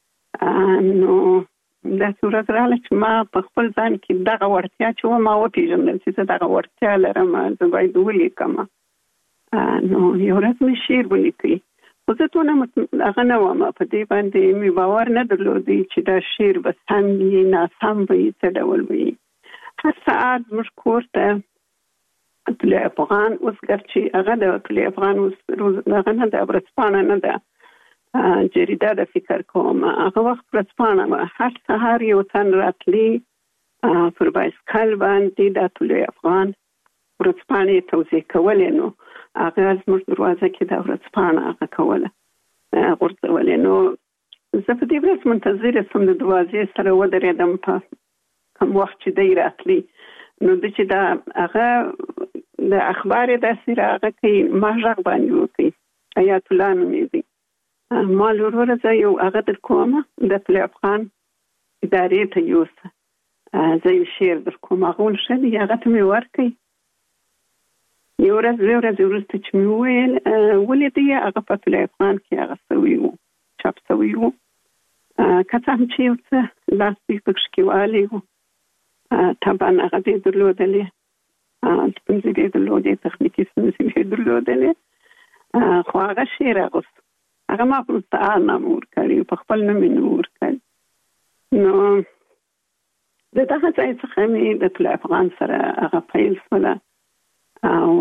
نو داسې ورځ راغله چې ما په خپل ځان کې دغه وړتیا چې وه ما وپېژندل چې زه دغه وړتیا لرم زه باید ولیکم نو یو ورځ مې شعر ولیکئ خو زه دونه هغه نه وم په دې باندې مې باور نه درلودی چې دا شعر به سم وي ناسم به وي څه ډول وي هر ساعت زموږ کور ته طلوع افغان اوس ګرچې هغه د طلوع افغان اوس هغه نه ده ورځپاڼه نه ده جریده د فکر کوم هغه وخت ورځپاڼه وه هر سهار یو تن راتلی پر بایسکل باندې د طلوع افغان ورځپاڼې توزیع کولې نو هغه زموږ دروازه کې د ورځپاڼه هغه کوله غورځولې نو زه په دې ورځ منتظره شوم د دروازې سره ودرېدم په کوم وخت چې دی راتلی نو د چې دا هغه د اخبار د سراغه کې ما ژغ باندې وکي آیات الله نومې ما لورور زه یو هغه در کومه د فل افغان ادارې ته یوسه زه یو شعر در کوم هغه ولشل هغه ته مې ورکي یو ورځ وروسته چې مې وویل ولې دی هغه په فل افغان کې هغه سوي وو چاپ سوي وو کته هم چې یو څه لاس پکې کې والی وو طبعا هغه دې درلودلې ستونزې دې درلودې تخنیکي ستونزې دې درلودلې خو هغه شعر هغه ما په مستعار نام ورکړی په خپل نوم یې ورکړی نو د دغه ځای څخه مې د فل افغان سره هغه پیل شوله او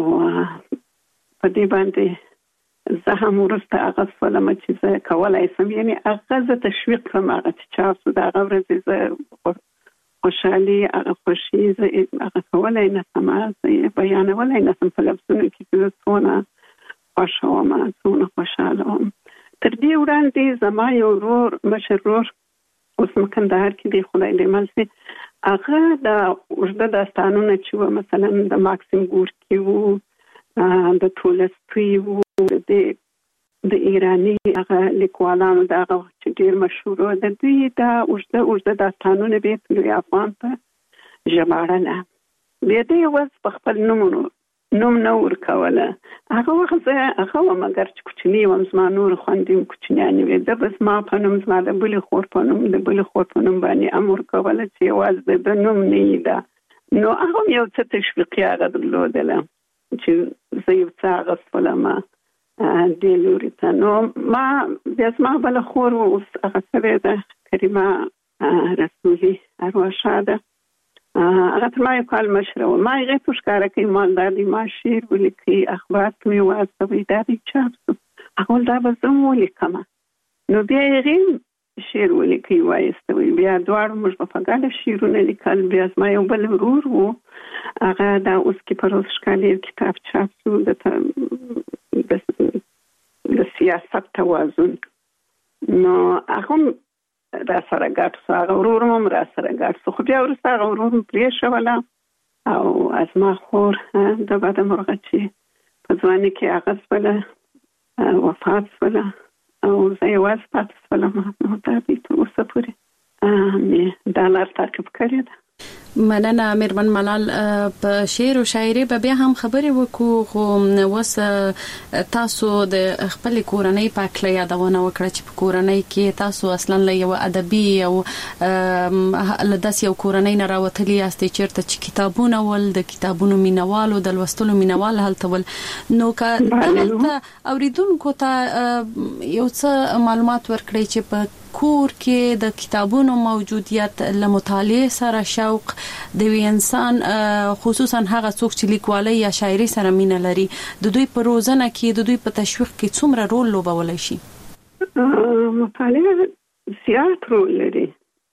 په دې باندې زه هم وروسته هغه شولم چې زه کولی شم یعنې هغه زه تشویق کړم هغه چې چاپ شو د هغه ورځې زه خوشحالي هغه خوښي زه هغه کولی نه شم زه بیانولی نه شم په لفظونو کې چې زه څونه خوښه وم څونه خوشحاله وم تر دې وړاندې زما یو ورور مشر ورور اوس کندهار کې دی خدای دې مل شي هغه د اوږده داستانونه چې وو مثلا د ماکسیم ګورکي وو د تولستوی وو د ایراني هغه لیکوالانو د هغه چې ډېر مشهور وو د دوی د اوږده داستانونه به په لوی افغان ته ژباړله بیا دې اوس په خپل نوم نه ورکوله هغه وخت زه هغه وم اګر چې کوچني وم زما نور خویندې هم کوچنیانې وې ده به زما په نوم زما د بلې خور په نوم د بلې خور په نوم باندې هم ورکوله چې یوازې د نوم نه یې ده نو هغه هم یو څه تشویقي هغه درلودله چې زه یو څه اغوستلم دې لوري ته نو ما بیا زما بله خور اوس هغه سوې ده کریمه رسولي ارواښاده هغه تر ما یو کال مشره وه ما هغې ته ښکاره کوي ما دا دی ما شعر ولیکئ اخبار ته مې واستوئ دا دی چاپ شو هغه ویل دا به زه هم ولیکمه نو بیا هغې شعر ولیکئ وایستوئ بیا دواړو موږ به په ګډه شعرونه لیکل بیا زما یو بل ورور و هغه دا اوس کې په روز ښکالي کتاب چاپ شو د سیاست توازن نو هغه را سره ګډ شو هغه ورور هم را سره ګډ شو خو بیا وروسته هغه ورور هم پرېښوله او زما خور د بده مرغه چې په ځوانۍ کې هغه شوله وفات شوله او زه یوازې پاتې شولم نو دا دی تر اوسه پورې مې دا لار تعقیب کړې ده مننه میرمن ملال په شعر او شاعري به بیا هم خبرې وکړو خو وس تاسو د خپل کورنۍ په اړه یادونه وکړه چې په کورنۍ کې تاسو اصلا له یو ادبي او لداس یو کورنۍ نه راوتلی یاستئ چیرته چې کتابونه ول د کتابونو مینوالو د لوستلو مینوال هلته ول نو که اوریدونکو ته یو څه معلومات ورکړئ چې په کور کې د کتابونو موجودیت له مطالعه سره شوق د انسان خصوصا هغه څوک چې لیکوالۍ یا شاعري سره مینه لري د دوی په روزنه کې د دوی په تشویق کې څومره رول لوبولای شي مطالعه زیات رول لري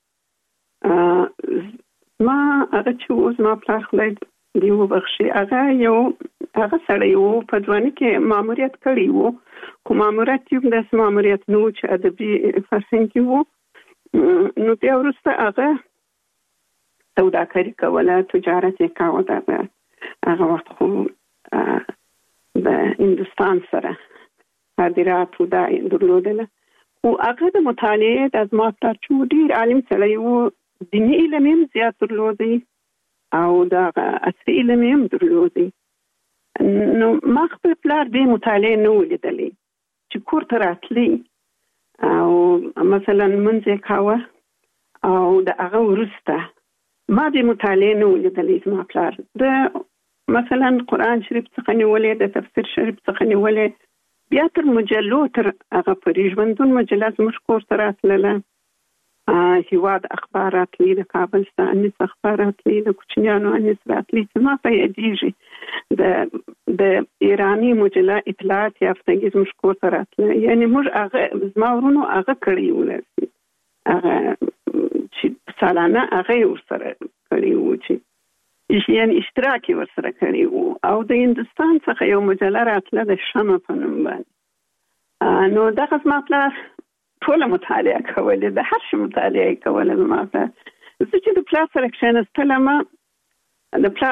ما هغه چې اوس ما پلار خدای دی وبخښي هغه سړی وو په ځوانۍ کې ماموریت کړی وو خو ماموریت یو داسې ماموریت نه و چې ادبي فرهنګ کې وو نو بیا وروسته هغه سوداګري کوله تجارت یې کاوه هغه وخت خو د هندوستان سره صادرات دا درلودله خو هغه د مطالعې د زما پلار چې ډېر عالم سړی وو دیني علم هم زیات درلودی او د عصري علم هم درلودی نو ما خپل پلار دې مطالعې نه ولیدلې چې کور ته راتلی او مثلا منځ کاوه او د هغه وروسته ما دې مطالعې نه ولیدلې زما پلار د مثلا قرآن شریف څخه نیولې د تفسیر شریف څخه نیولې بیا تر مجلو تر هغه پورې ژوندون مجله زموږ کور ته راتلله هیواد اخبار راتلی د کابل څخه انیس اخبار راتلی د کوچنیانو انیس راتلی چې ما په یادېږي د ایرانی مجله اطلاعات یافتګي زموږ کور ته راتله یعنې موږ هغه زما ورونو هغه کړی ولرسي هغه چې سالانه هغه ورسره کړی وو چې یعنې اشتراک یې ورسره کړی وو او د هندوستان څخه یو مجله راتله د شمع په نوم باندې نو دغه زما پلار ټول مطالعه کوله د هر شي مطالعه کوله زما پلار زه چې د پلار سره کښېنستلم د پلار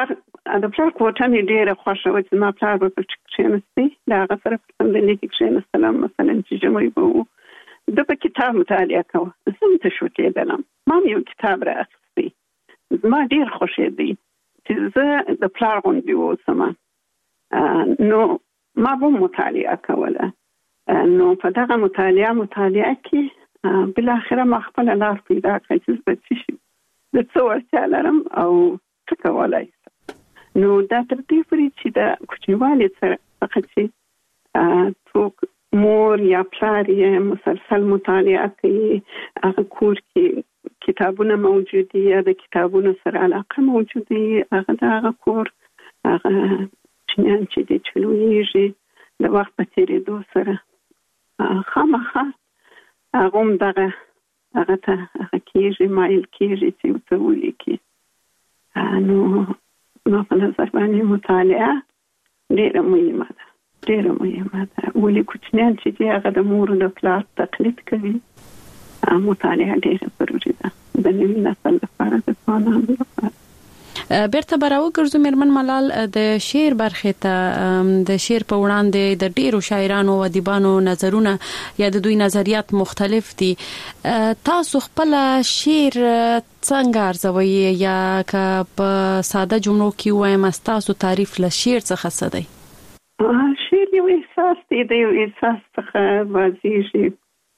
د پلار کوټه مې ډېره خوښه وه چې ما پلار به پکې کښېنستی د هغه سره په څنډلې کې کښېنستلم مثلا چې ژمی به و د په کتاب مطالعه کوه زه هم تشویق کېدلم ما هم یو کتاب رااخیستی زما ډېر خوښېدی چې زه د پلار غوندې واوسم نو ما به مطالعه کوله نو په دغه مطالعه کې بالاخره ما خپله لار پیدا کړه چې زه به څه شي زه څه وړتیا لرم او څه کولی شم نو دا تر دې پورې چې د کوچنیوالي څخه چې څوک مور یا پلار یې مسلسل مطالعه کوي هغه کور کې کتابونه موجود دي یا د کتابونو سره علاقه موجود دي هغه د هغه کور هغه چنیان چې دي چې لویږي د وخت په تېرېدو سره خامخا هغه هم دغه ته هغه کېږي مایل کېږي چې یو څه ولیکي نو ما په نظر باندې مطالعه ډېره مهمه ده ولې کوچنیان چې دي هغه د مور او د پلار تقلید کوي مطالعه ډېره ضروري ده د نوي نسل لپاره د ځوانانو لپاره بیرته براو ګرځو مېرمن ملال د شعر برخې ته د شعر په وړاندې د ډیرو شاعرانو او ادیبانو نظرونه یا د دوی نظریات مختلف دي تاسو خپل شعر څنګه ارزوي یا که په ساده جملو کې وایم تاسو تعریف له شعر څخه څه دی شعر یو احساس دی د یو احساس څخه واضح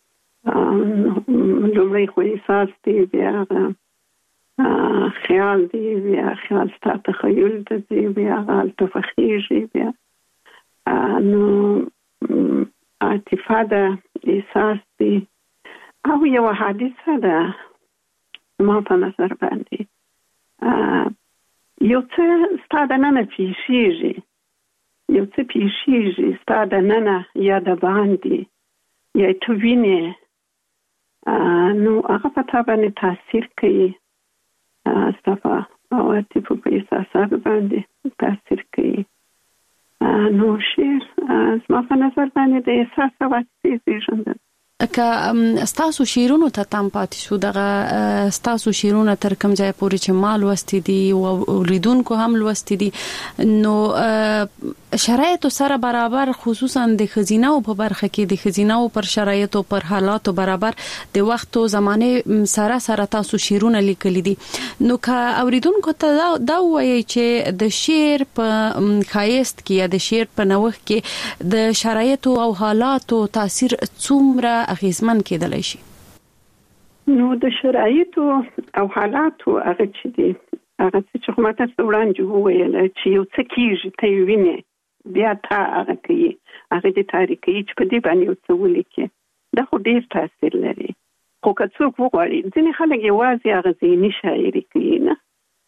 لومړی خو احساس دی بیا خیال دی بیا خیال ستا تخیل دی بیا غالت فخیږي بیا نو عاطفه ده احساس دی او یو حادثه ده ما په نظر باندې یو څه ستا د ننه پیښیږي ستا د ننه یا د باندې یا تو وینې نو هغه په تا باندې تاثیر کوي استفا او عاطفه په احساسات باندې تاثیر کوي نو شعر زما په نظر باندې د احساس او عاطفې زیږنده که ستاسو شعرونو ته تم پاتې شو دغه ستاسو شعرونه تر کوم ځای پورې چې ما لوستي دي او لیدونکو هم لوستي دي نو شرایطو سره برابر خصوصا د خزینه او په برخه کې د خزینه او پر شرایطو پر حالاتو برابر د وخت او زمانه سره تاسو شعرونه لیکلي دي نو که اوریدونکو ته دا وایي چې د شعر په خایست کې یا د شعر په نوښت کې د شرایطو او حالاتو تاثیر څومره اغیزمن کېدلی شي نو د شرایطو او حالاتو هغه چې دي هغه چې خو ماته وړاندې وویل چې یو څه کېږي ته یې وینې بیا تا هغه کوي هغه دې تاریخي چې په دې باندې یو څه ولیکي دا خو ډېر تاثیر لري خو که څوک وغواړي ځینې خلک یوازې هغه ذهني شاعري کوي نه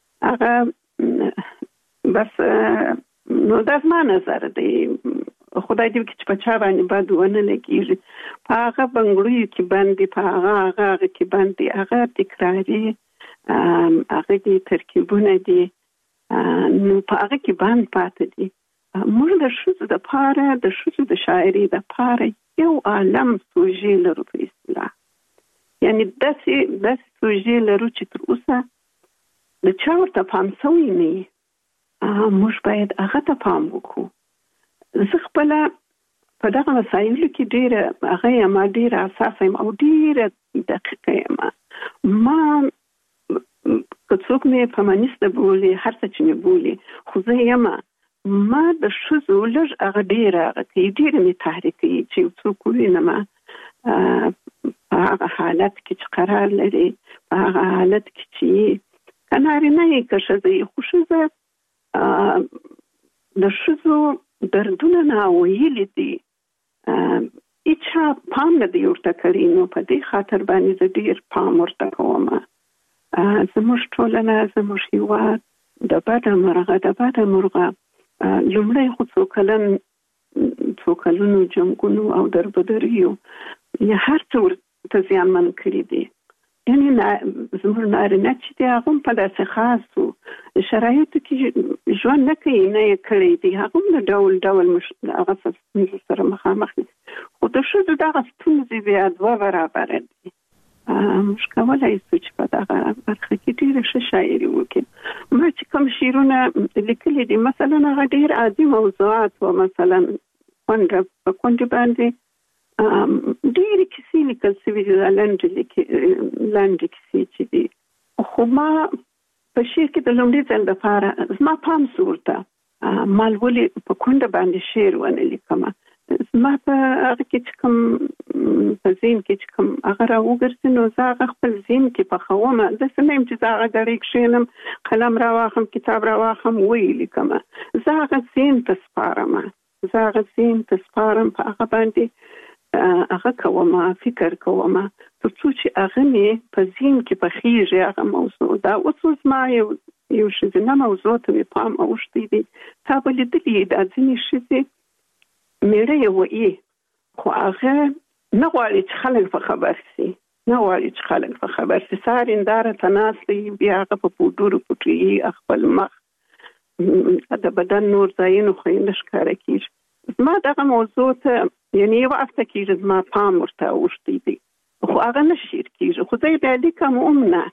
هغه بس نو دا زما نظر دی خدای دې وکړي چې په چا باندې بد ونه لګېږي په هغه بنګړیو کې باندې په هغه کې باندې هغه تکراري هغه دې ترکیبونه دي نو په هغه کې باندې پاتې دي موږ د ښځو دپاره د ښځو د شاعري دپاره یو عالم سوژې لرو په اصطلاح یعنې داسې سوژې لرو چې تر اوسه د چا ورته پام سوی نه وي موږ باید هغه ته پام وکړو زه خپله په دغه مسایلو کې ډېره حساسه یم او ډېره دقیقه یم ما که څوک مې فمینیسته بولي هر څه چې مې بولي خو زه یم ما د ښځو لږ هغه ډېره هغه کوي ډېره مې تحریکوي چې یو څوک ووینم په هغه حالت کې چې قرار لري په هغه حالت کې چې که نارینه یې که ښځه یې خو ښځه د ښځو دردونه ناویلي دي هیچا پام نه دی ورته کړی نو په دې خاطر باندې زه ډېر پام ورته کوم زموږ ټولنه زموږ هېواد د بده مرغه لومړی خو څو کلونو جنګونو او دربدریو یا هر څه ورته زیانمن کړي دي یعنې زموږ نارینه چې دی هغه هم په داسې خاصو شرایطو کې ژوند نه کوي نه یې کړی دی هغه هم د ډول هغه ستونزو سره مخامخ دي خو د ښځو دغه ستونزې بیا دوه برابره دي موږ کولای شو چې په دغه برخه کې ډېر ښه شاعري وکړو. ما چې کوم شعرونه لیکلي دي مثلا هغه ډېر عادي موضوعات و، مثلا کونډه باندې ډېر کیسې لیکل شوي دي، لاندې کیسې چې دي. خو ما په شعر کې د لومړي ځل دپاره زما پام شو ورته ما ولې په کونډه باندې شعر ونه لیکم. زما په هغه کې چې کوم په ذهن کې چې کوم هغه راوګرځي نو زه هغه خپل ذهن کې پخوم. داسې نه یم چې زه هغه ګړی کښېنم قلم راواخلم کتاب راواخلم ویې لیکم. زه هغه ذهن ته سپارم، په هغه باندې هغه کوم، فکر کوم تر څو چې هغه مې په ذهن کې پخېږي هغه موضوع. دا اوس ما یو ښځینه موضوع ته مې پام اوښتی دی. تا به لیدلي دا ځینې ښځې میړه یې وایي خو هغه نه غواړي چې خلک په خبر شي، سهار هنداره ته ناست دی، بیا هغه په پوډرو پټوي خپل مخ، د بدن نور ځایونه خو یې نه ښکاره کېږي. زما دغه موضوع ته یعنې یوه هفته کېږي زما پام ورته اوښتی دی، خو هغه نه شعر کېږي. خو زه یې بیا لیکم هم نه،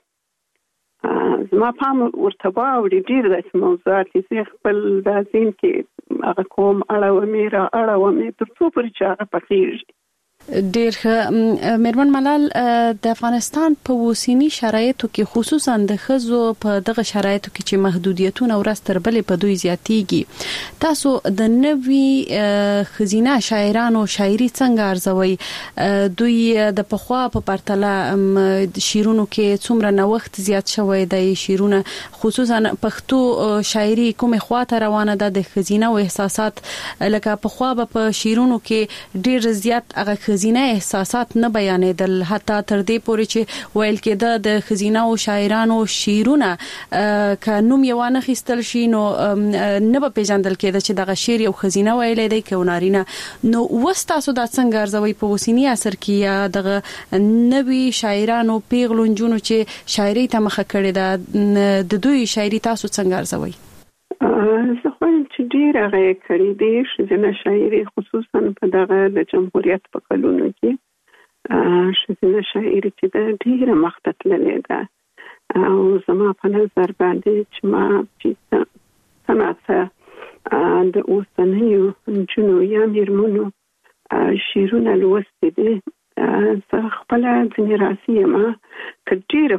زما پام ورته واوړي. ډېر داسې موضوعات دي زه خپل دا ذهن کې هغه کوم، اړومې تر څو پورې چې هغه پخېږي. ډېر ښه. میرمن ملال، د افغانستان په اوسنی شرایطو کې خصوصا د ښځو په دغه شرایطو کې چې محدودیتونه ورځ تر بلې په دوی زیاتېږي، تاسو د نوي ښځینه شاعرانو شاعري څنګه ارزوئ؟ دوی د پخوا په پرتله شعرونو کې څومره نوښت زیات شوی دی؟ شعرونه خصوصا پښتو شاعري کومه خواته روانه ده؟ د ښځینه او احساسات لکه پخوا په شعرونو کې ډېر زیات هغه ښځینه احساسات نه بیانېدل، حتی تر دې پورې چې ویل کېده د ښځینه او شاعرانو شعرونه که نوم یې وانه خیستل شي نو نه به پیژندل کېده چې دغه شعر یو ښځینه ویلی دی که نارینه. نو اوس تاسو دا څنګه ارزوئ په اوسني عصر کې، یا دغه نوي شاعرانو پیغلو نجونو چې شاعري ته مخه کړې ده د دوی شاعري تاسو څنګه ارزوئ؟ زه خوایم چې ډېر هغه یې کړي دي ښځینه شاعري، خصوصا په دغه د جمهوریت په کلونو کې ښځینه شاعري چې ده ډېره مخته تللې ده. او زما په نظر باندې چې ما چې څه ناڅه د اوسنیو نجونو یا میرمنو شعرونه لوستي دي، زه خپله ځینې راضي یم تر ډېره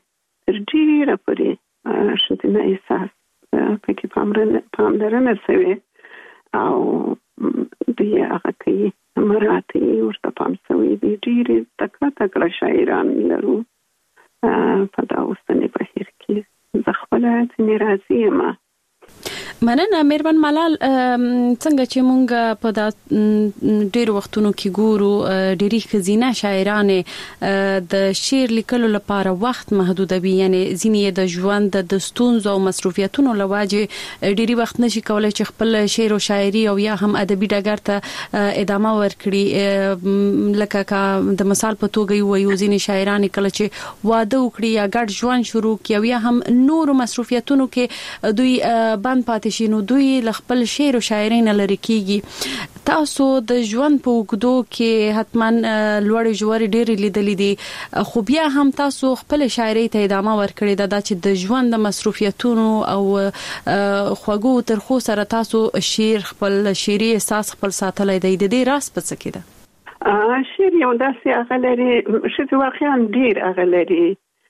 پورې ښځینه احساس پکې پاملرنه شوې او دوی هغه کوي مراعات یې ورته پام شوی دی. ډېرې تکړه شاعران لرو په دا اوسني بهیر کې. زه خپله ځینې راضي یم. مننه میرمن ملال. څنګه چې مونږ په دا ډېر وختونو کې ګورو ډېری ښځینه شاعرانې د شعر لیکلو لپاره وخت محدودوي، یعنی ځینې د ژوند د ستونزو او مصروفیتونو له وجې ډېری وخت نشي کولای چې خپل شعر او شاعري او یا هم ادبي ډګر ته ادامه ورکړي. لکه د مثال په توګه یو ځینې شاعران کله چې واده وکړي یا ګډ ژوند شروع کړي او یا هم نور مصروفیتونو کې دوی بند پاتې شي نو دوی خپل شعر او شاعري نه لري کیږي. تاسو د ژوند په اوږدو کې حتما لوړې ژورې ډېرې لیدلې دي، خو بیا هم تاسو خپل شاعري ته ادامه ورکړې ده چې د ژوند د مصروفیتونو او خوږو ترخو سره تاسو خپل شعري احساس خپل ساتلای دی. د دې راز په څه کې ده؟ شعر یو داسې هغه لري چې واقعا ډېر هغه لري.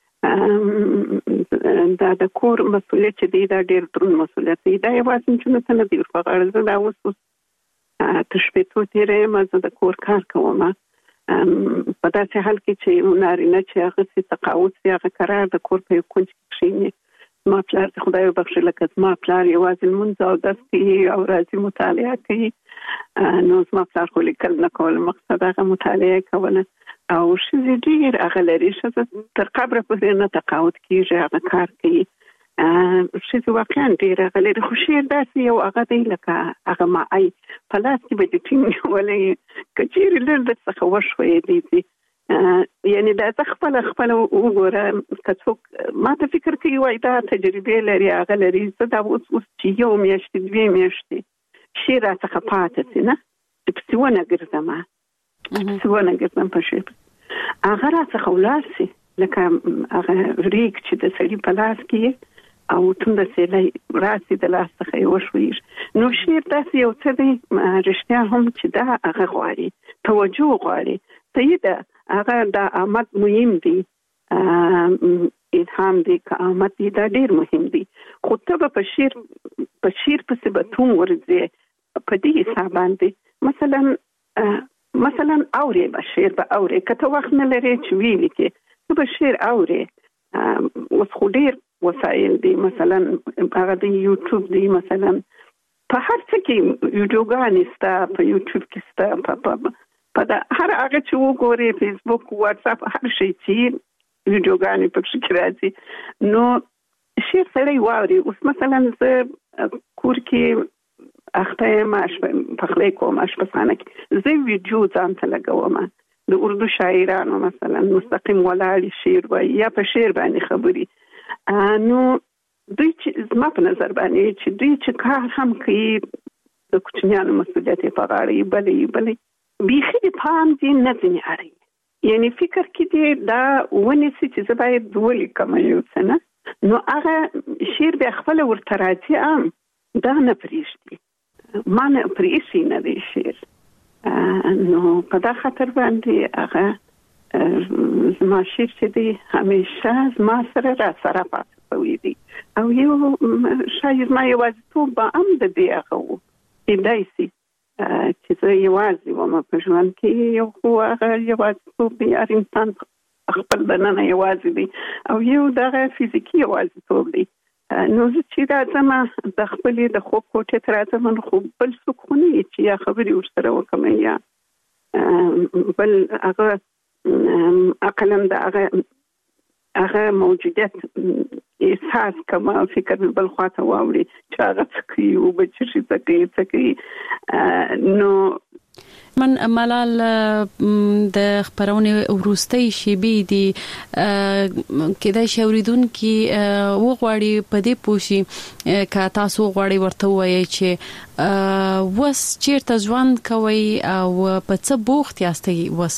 دا د کور مسؤلیت چې دی دا ډېر دروند مسؤلیت دی. دا یوازې نجونو ته نه دی ور په غاړه. زه دا اوس تر شپېتو تېره یم، زه د کور کار کوم په داسې حال کې چې نارینه چې هغه سي تقاعد سي هغه قرار د کور په یو کونج کې کښېني. زما پلار د خدای وبخښي لکه زما پلار یوازې لمونځ او اودس کوي او راځي مطالعه کوي. نو زما پلار خو لیکل نه کول، مقصد هغه مطالعه کوله. او ښځې ډېر هغه لري، ښځه تر قبره پورې نه تقاعد کېږي، هغه کار کوي. ښځې واقعا ډېر هغه لري. خو شعر داسې یو هغه دی لکه هغه ماعی په لاس کې به دې ټینګ نیولی که چېرې لږ درڅخه وښویېدی دي. یعنې دا ته خپله وګوره که څوک ما ته فکر کوي وایي دا تجربې لري هغه لري. زه دا اوس چې یو میاشتې 2 میاشتې شعر راڅخه پاتې سي نه چې پسې ونه ګرځم په شعر هغه راڅخه ولاسي لکه هغه ریک چې د سړي په لاس کې او توند سیلای راسي د لاس څخه وشوي. نو شعر داسې یو څه دی رښتیا هم چې دا هغه غواړي توجه غواړي. صحیح ده هغه د آمد مهم دی الهام دی که آمد دی دا ډیر مهم دی خو ته په شعر پسې به توم ورځي په دې حساب باندې مثلا اوري به شعر به اوري کته وخت نه لري چې ویلي کې ته به شعر اوري اوس خو ډیر وسایل دي مثلا هغه د یوټیوب دی مثلا په هر څه کې ویډیوګانې ستا په یوټیوب کې ستا په هر هغه چې وګوري فیسبوک واتس اپ هر شي چې ویډیوګانې پکې راځي نو شعر سره واوري. اوس مثلا زه کور کې اخته ماش په خله کوم اشپسانه کې زه ویډیو ځان ته لګوم د اردو شاعرانو مثلا مستقیم ولاړ شعر وای یا په شعر باندې خبري نو دوی چې زما په نظر باندې چې دوی چې کار هم کوي د کوچنیانو مسؤلیت په غاړه بلې بیخي پام دې نه ځنی اړي یعنی فکر کې دې دا ونی چې زه باید ولي کوم یو څه نه نو هغه شعر به خپل ورته راځي دا نه پریشتي ما نه پریشي نه دی شعر نو په دا خاطر باندې هغه زما شعر چې دی همیشه زما سره را سره پاتې دی او یو شاید ما یوازیتوب به د دې هغه و دایسي چې زه یوازې وم په ژوند کې یو خو هغه یوازیتوب دی هر انسان خپل دننه یوازې دی او یو دغه فزیکي یوازیتوب دی نو چې دا زما د خپلې د خوب کوټې تر راځم نو خو بل څوک خو نه چې یا خبرې ورسره وکړم یا بل هغه عقلاً د هغه موجودیت احساس کوم فکر بل خواته واوري چې هغه څه کوي او به چې څه کوي نو من ملال د خبرونه وروستۍ شیبې دي کله چې اوریدونکو وغواړي په دې پوښي که تاسو غواړي ورته وایي چې وس چیرته ژوند کوي او په څه بوخت یاستئ وس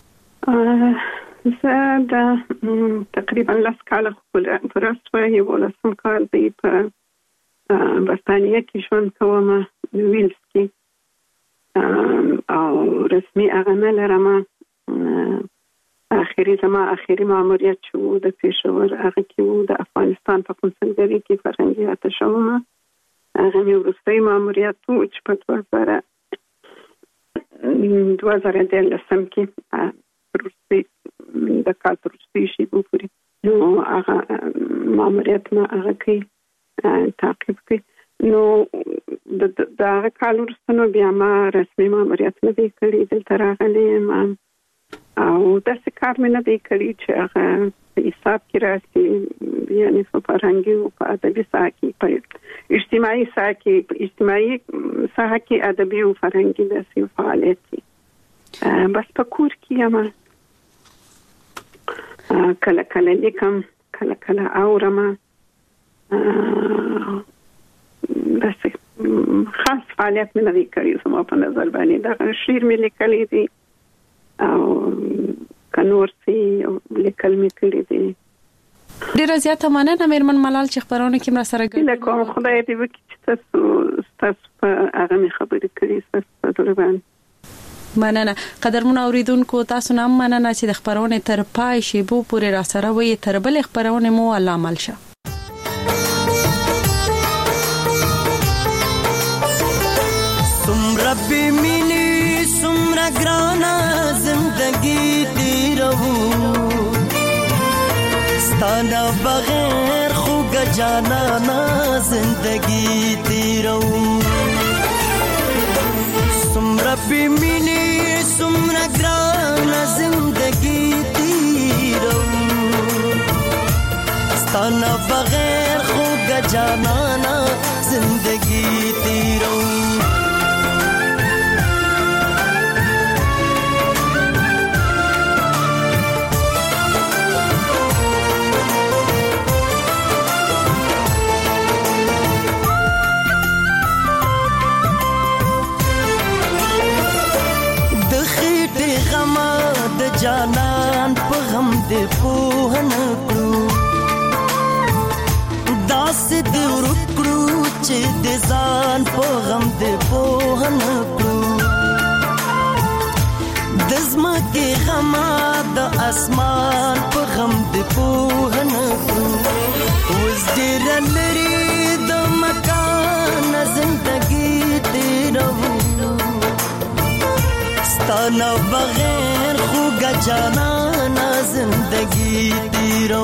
زه دا تقریبا 10 کال پرسته یو لسم کال دی په برتانیه کې ژوند کوم ویلز کې او رسمي هغه نه لرم اخیری ماموریت شو د پېښور هغه کې وو د افغانستان په کنسولګری کې فرهنګي اتشوم هغه مې وروستي ماموریت وو چې په 2013 کې وروستي د کال وروستي شي وګوري نو هغه ماموریت ما هغه کې تعقیب کې نو د هغه کال وروسته بیا ما رسمي ماموریت نه دی کړی دلته راغلی یم او داسې کار مې نه دی کړی چې هغه په حساب کې راسي یعنی په فرهنګي او په ادبي ساحه کې په اجتماعي ساحه کې ادبي او فرهنګي داسې فعالیت دي بس په کور کې یم کله لیکم کله اورم داسې خاص فعالیت مې نه دی کړی زما په نظر باندې دا شعر مې لیکلی دی او کنور سي لیکل مې کړی دی ډیره زیاته مننه مېرمن ملال چې خبرونه کې مر سره ګټه کوم خدای دې وکړي چې تاسو په هغه مې خبرې کړې تاسو په دربان مننه قدرمن اوریدونکو تاسو نام مننه چې د خبرونه تر پای شی بو پورې را سره وي تر بل خبرونه مو علامل شه ربي ميني سمرا گرانا زندگی تیرو ستانا بغیر خوگ جانانا زندگی تیرو ربي ميني سمرا گرانا زندگی تیرو ستانا بغیر خوگ جانانا زندگی تیرو जाना پوهنه کړو داسې د ورکړو چې د ځان په غم د پوهنه کړو د زمکه غما د اسمان په غم د پوهنه کړو اوس ډېر لري د مکان زندگی تیرو ستانه بغیر خوږه جانانه زندگی تیرو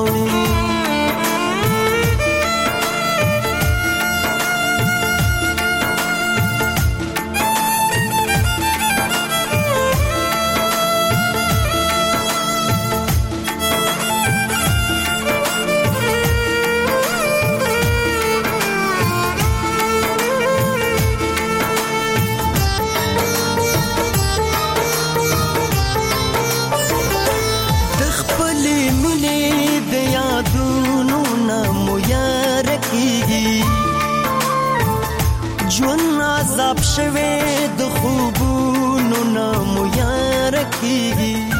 عذاب شوه د خوبونو نامو یار کیږي